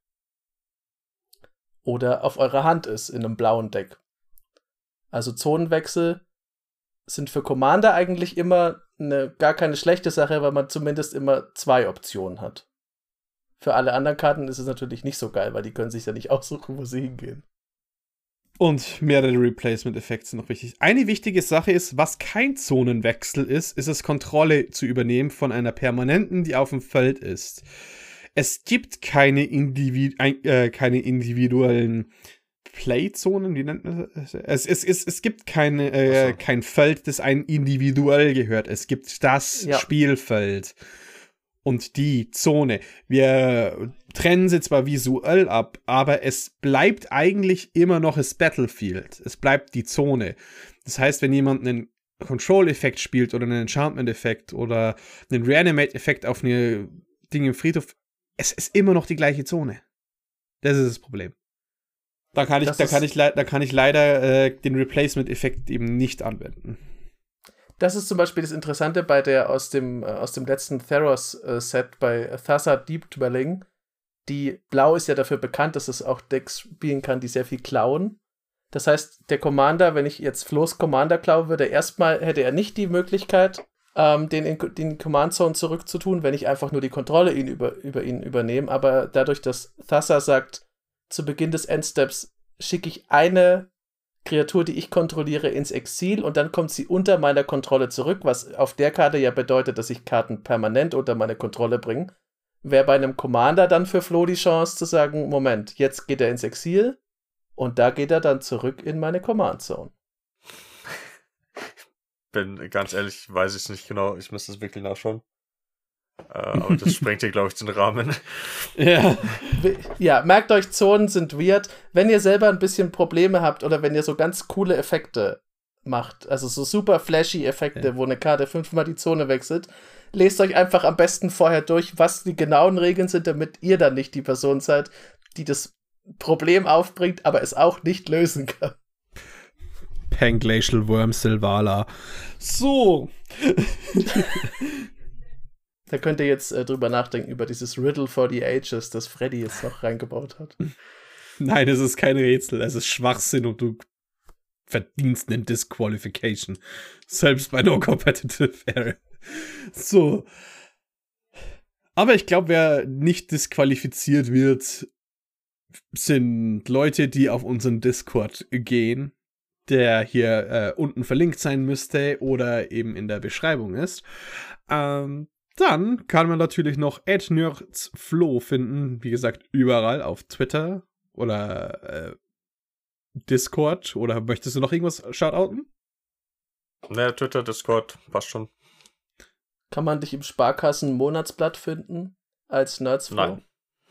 Oder auf eurer Hand ist, in einem blauen Deck. Also Zonenwechsel sind für Commander eigentlich immer gar keine schlechte Sache, weil man zumindest immer 2 Optionen hat. Für alle anderen Karten ist es natürlich nicht so geil, weil die können sich ja nicht aussuchen, wo sie hingehen. Und mehrere Replacement-Effekte sind noch wichtig. Eine wichtige Sache ist, was kein Zonenwechsel ist es Kontrolle zu übernehmen von einer Permanenten, die auf dem Feld ist. Es gibt keine individuellen Playzonen, wie nennt man das? Es gibt kein Feld, das einem individuell gehört. Es gibt das Spielfeld und die Zone. Wir trennen sie zwar visuell ab, aber es bleibt eigentlich immer noch das Battlefield. Es bleibt die Zone. Das heißt, wenn jemand einen Control-Effekt spielt oder einen Enchantment-Effekt oder einen Reanimate-Effekt auf eine Ding im Friedhof, es ist immer noch die gleiche Zone. Das ist das Problem. Da kann ich leider den Replacement-Effekt eben nicht anwenden. Das ist zum Beispiel das Interessante bei der aus dem letzten Theros-Set bei Thassa Deep Dwelling. Die Blau ist ja dafür bekannt, dass es auch Decks spielen kann, die sehr viel klauen. Das heißt, der Commander, wenn ich jetzt Flo's Commander klauen würde, erstmal hätte er nicht die Möglichkeit, den Command Zone zurückzutun, wenn ich einfach nur die Kontrolle über ihn übernehme. Aber dadurch, dass Thassa sagt, zu Beginn des Endsteps schicke ich eine Kreatur, die ich kontrolliere, ins Exil und dann kommt sie unter meiner Kontrolle zurück, was auf der Karte ja bedeutet, dass ich Karten permanent unter meine Kontrolle bringe. Wäre bei einem Commander dann für Flo die Chance zu sagen, Moment, jetzt geht er ins Exil und da geht er dann zurück in meine Command Zone. Bin ganz ehrlich, weiß ich nicht genau, ich müsste es wirklich nachschauen. Aber das sprengt hier, glaube ich, den Rahmen. Ja, merkt euch, Zonen sind weird. Wenn ihr selber ein bisschen Probleme habt oder wenn ihr so ganz coole Effekte macht, also so super flashy Effekte, wo eine Karte 5-mal die Zone wechselt, lest euch einfach am besten vorher durch, was die genauen Regeln sind, damit ihr dann nicht die Person seid, die das Problem aufbringt, aber es auch nicht lösen kann. Panglacial Worm Silvala. So. Da könnt ihr jetzt drüber nachdenken, über dieses Riddle for the Ages, das Freddy jetzt noch reingebaut hat. Nein, es ist kein Rätsel, es ist Schwachsinn und du verdienst eine Disqualification. Selbst bei No Competitive Area. So. Aber ich glaube, wer nicht disqualifiziert wird, sind Leute, die auf unseren Discord gehen, der hier unten verlinkt sein müsste oder eben in der Beschreibung ist. Dann kann man natürlich noch @nerdsflo finden, wie gesagt, überall auf Twitter oder Discord. Oder möchtest du noch irgendwas shoutouten? Naja, Twitter, Discord, passt schon. Kann man dich im Sparkassen-Monatsblatt finden als Nerdsflo? Nein.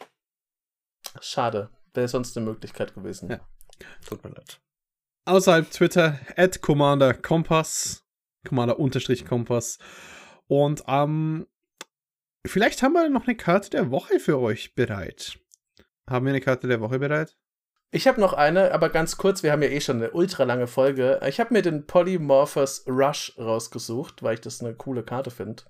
Schade, wäre sonst eine Möglichkeit gewesen. Ja. Tut mir leid. Außerhalb Twitter @commander_kompass, Commander_Kompass. Und vielleicht haben wir noch eine Karte der Woche für euch bereit. Haben wir eine Karte der Woche bereit? Ich habe noch eine, aber ganz kurz, wir haben ja eh schon eine ultra lange Folge. Ich habe mir den Polymorphous Rush rausgesucht, weil ich das eine coole Karte finde.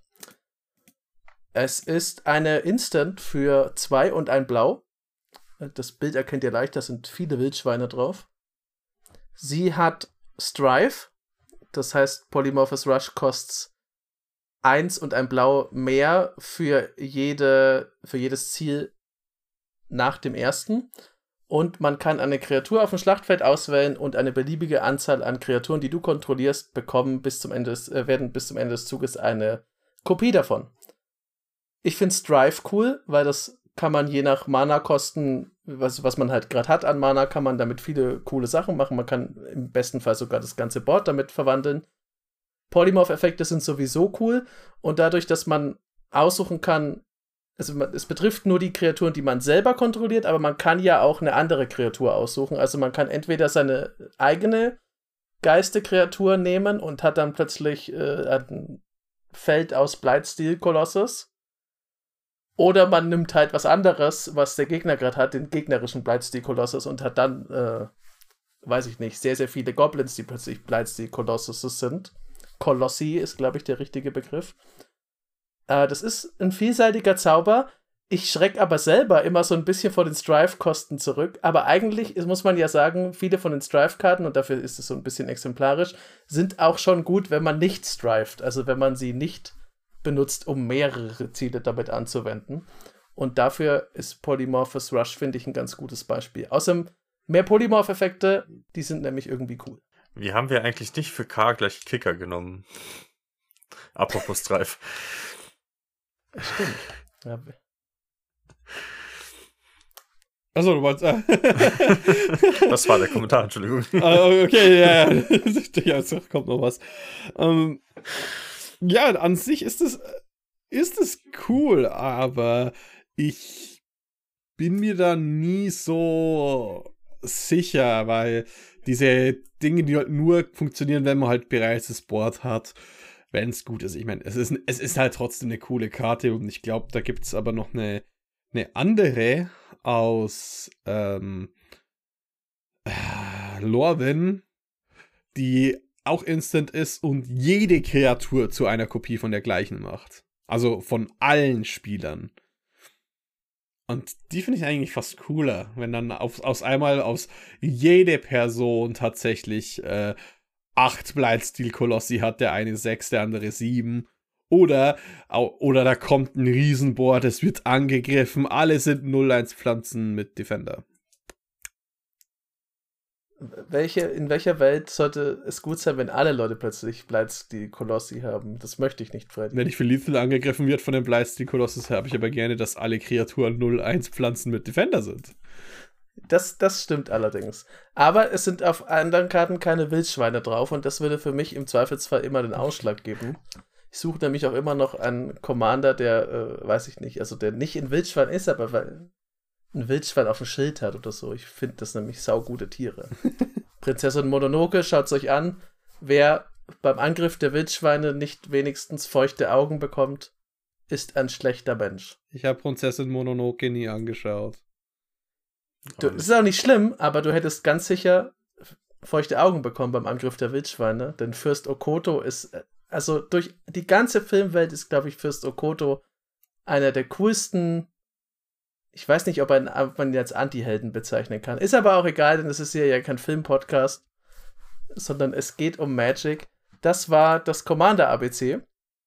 Es ist eine Instant für 2 und ein Blau. Das Bild erkennt ihr leicht, da sind viele Wildschweine drauf. Sie hat Strife, das heißt Polymorphous Rush kostet 1 und ein Blau mehr für jedes Ziel nach dem ersten. Und man kann eine Kreatur auf dem Schlachtfeld auswählen und eine beliebige Anzahl an Kreaturen, die du kontrollierst, werden bis zum Ende des Zuges eine Kopie davon. Ich finde Strife cool, weil das kann man je nach Mana-Kosten, was man halt gerade hat an Mana, kann man damit viele coole Sachen machen. Man kann im besten Fall sogar das ganze Board damit verwandeln. Polymorph-Effekte sind sowieso cool und dadurch, dass man aussuchen kann, also es betrifft nur die Kreaturen, die man selber kontrolliert, aber man kann ja auch eine andere Kreatur aussuchen. Also man kann entweder seine eigene Geiste-Kreatur nehmen und hat dann plötzlich ein Feld aus Blightsteel Colossus. Oder man nimmt halt was anderes, was der Gegner gerade hat, den gegnerischen Blightsteel Colossus und hat dann, weiß ich nicht, sehr, sehr viele Goblins, die plötzlich Blightsteel Colossus sind. Kolossi ist, glaube ich, der richtige Begriff. Das ist ein vielseitiger Zauber. Ich schrecke aber selber immer so ein bisschen vor den Strife-Kosten zurück. Aber eigentlich muss man ja sagen, viele von den Strife-Karten, und dafür ist es so ein bisschen exemplarisch, sind auch schon gut, wenn man nicht strifed. Also wenn man sie nicht benutzt, um mehrere Ziele damit anzuwenden. Und dafür ist Polymorphous Rush, finde ich, ein ganz gutes Beispiel. Außerdem mehr Polymorph-Effekte, die sind nämlich irgendwie cool. Wie haben wir eigentlich nicht für K gleich Kicker genommen? Apropos Strife. Stimmt. Ja. Achso, du wolltest. Das war der Kommentar, Entschuldigung. Okay, ja. Ja, kommt noch was. Ja, an sich ist es cool, aber ich bin mir da nie so sicher, weil diese Dinge, die halt nur funktionieren, wenn man halt bereits das Board hat, wenn es gut ist. Ich meine, es ist halt trotzdem eine coole Karte und ich glaube, da gibt es aber noch eine andere aus Lorwyn, die auch instant ist und jede Kreatur zu einer Kopie von der gleichen macht. Also von allen Spielern. Und die finde ich eigentlich fast cooler, wenn dann aus jede Person tatsächlich 8 Blightsteel-Kolossi hat, der eine 6, der andere 7. Oder da kommt ein Riesenboard, es wird angegriffen, alle sind 0-1 Pflanzen mit Defender. In welcher Welt sollte es gut sein, wenn alle Leute plötzlich Blightsteel-Kolossi haben? Das möchte ich nicht, Freddy. Wenn ich für Lethal angegriffen wird von den Blightsteel-Kolossis, habe ich aber gerne, dass alle Kreaturen 0-1 Pflanzen mit Defender sind. Das stimmt allerdings. Aber es sind auf anderen Karten keine Wildschweine drauf und das würde für mich im Zweifelsfall immer den Ausschlag geben. Ich suche nämlich auch immer noch einen Commander, der, weiß ich nicht, also der nicht ein Wildschwein ist, aber weil ein Wildschwein auf dem Schild hat oder so. Ich finde das nämlich saugute Tiere. Prinzessin Mononoke, schaut's euch an. Wer beim Angriff der Wildschweine nicht wenigstens feuchte Augen bekommt, ist ein schlechter Mensch. Ich habe Prinzessin Mononoke nie angeschaut. Das ist auch nicht schlimm, aber du hättest ganz sicher feuchte Augen bekommen beim Angriff der Wildschweine, denn Fürst Okoto ist, also durch die ganze Filmwelt ist, glaube ich, Fürst Okoto einer der coolsten. Ich weiß nicht, ob man ihn als Anti-Helden bezeichnen kann. Ist aber auch egal, denn es ist hier ja kein Film-Podcast, sondern es geht um Magic. Das war das Commander-ABC.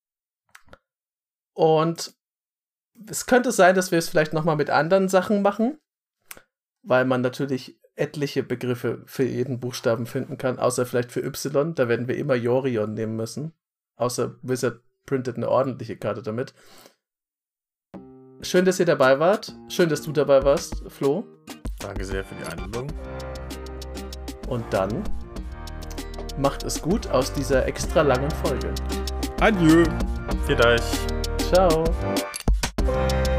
Und es könnte sein, dass wir es vielleicht nochmal mit anderen Sachen machen, weil man natürlich etliche Begriffe für jeden Buchstaben finden kann, außer vielleicht für Y. Da werden wir immer Yorion nehmen müssen. Außer Wizard printet eine ordentliche Karte damit. Schön, dass ihr dabei wart. Schön, dass du dabei warst, Flo. Danke sehr für die Einladung. Und dann macht es gut aus dieser extra langen Folge. Adieu. Vielen Dank. Ciao.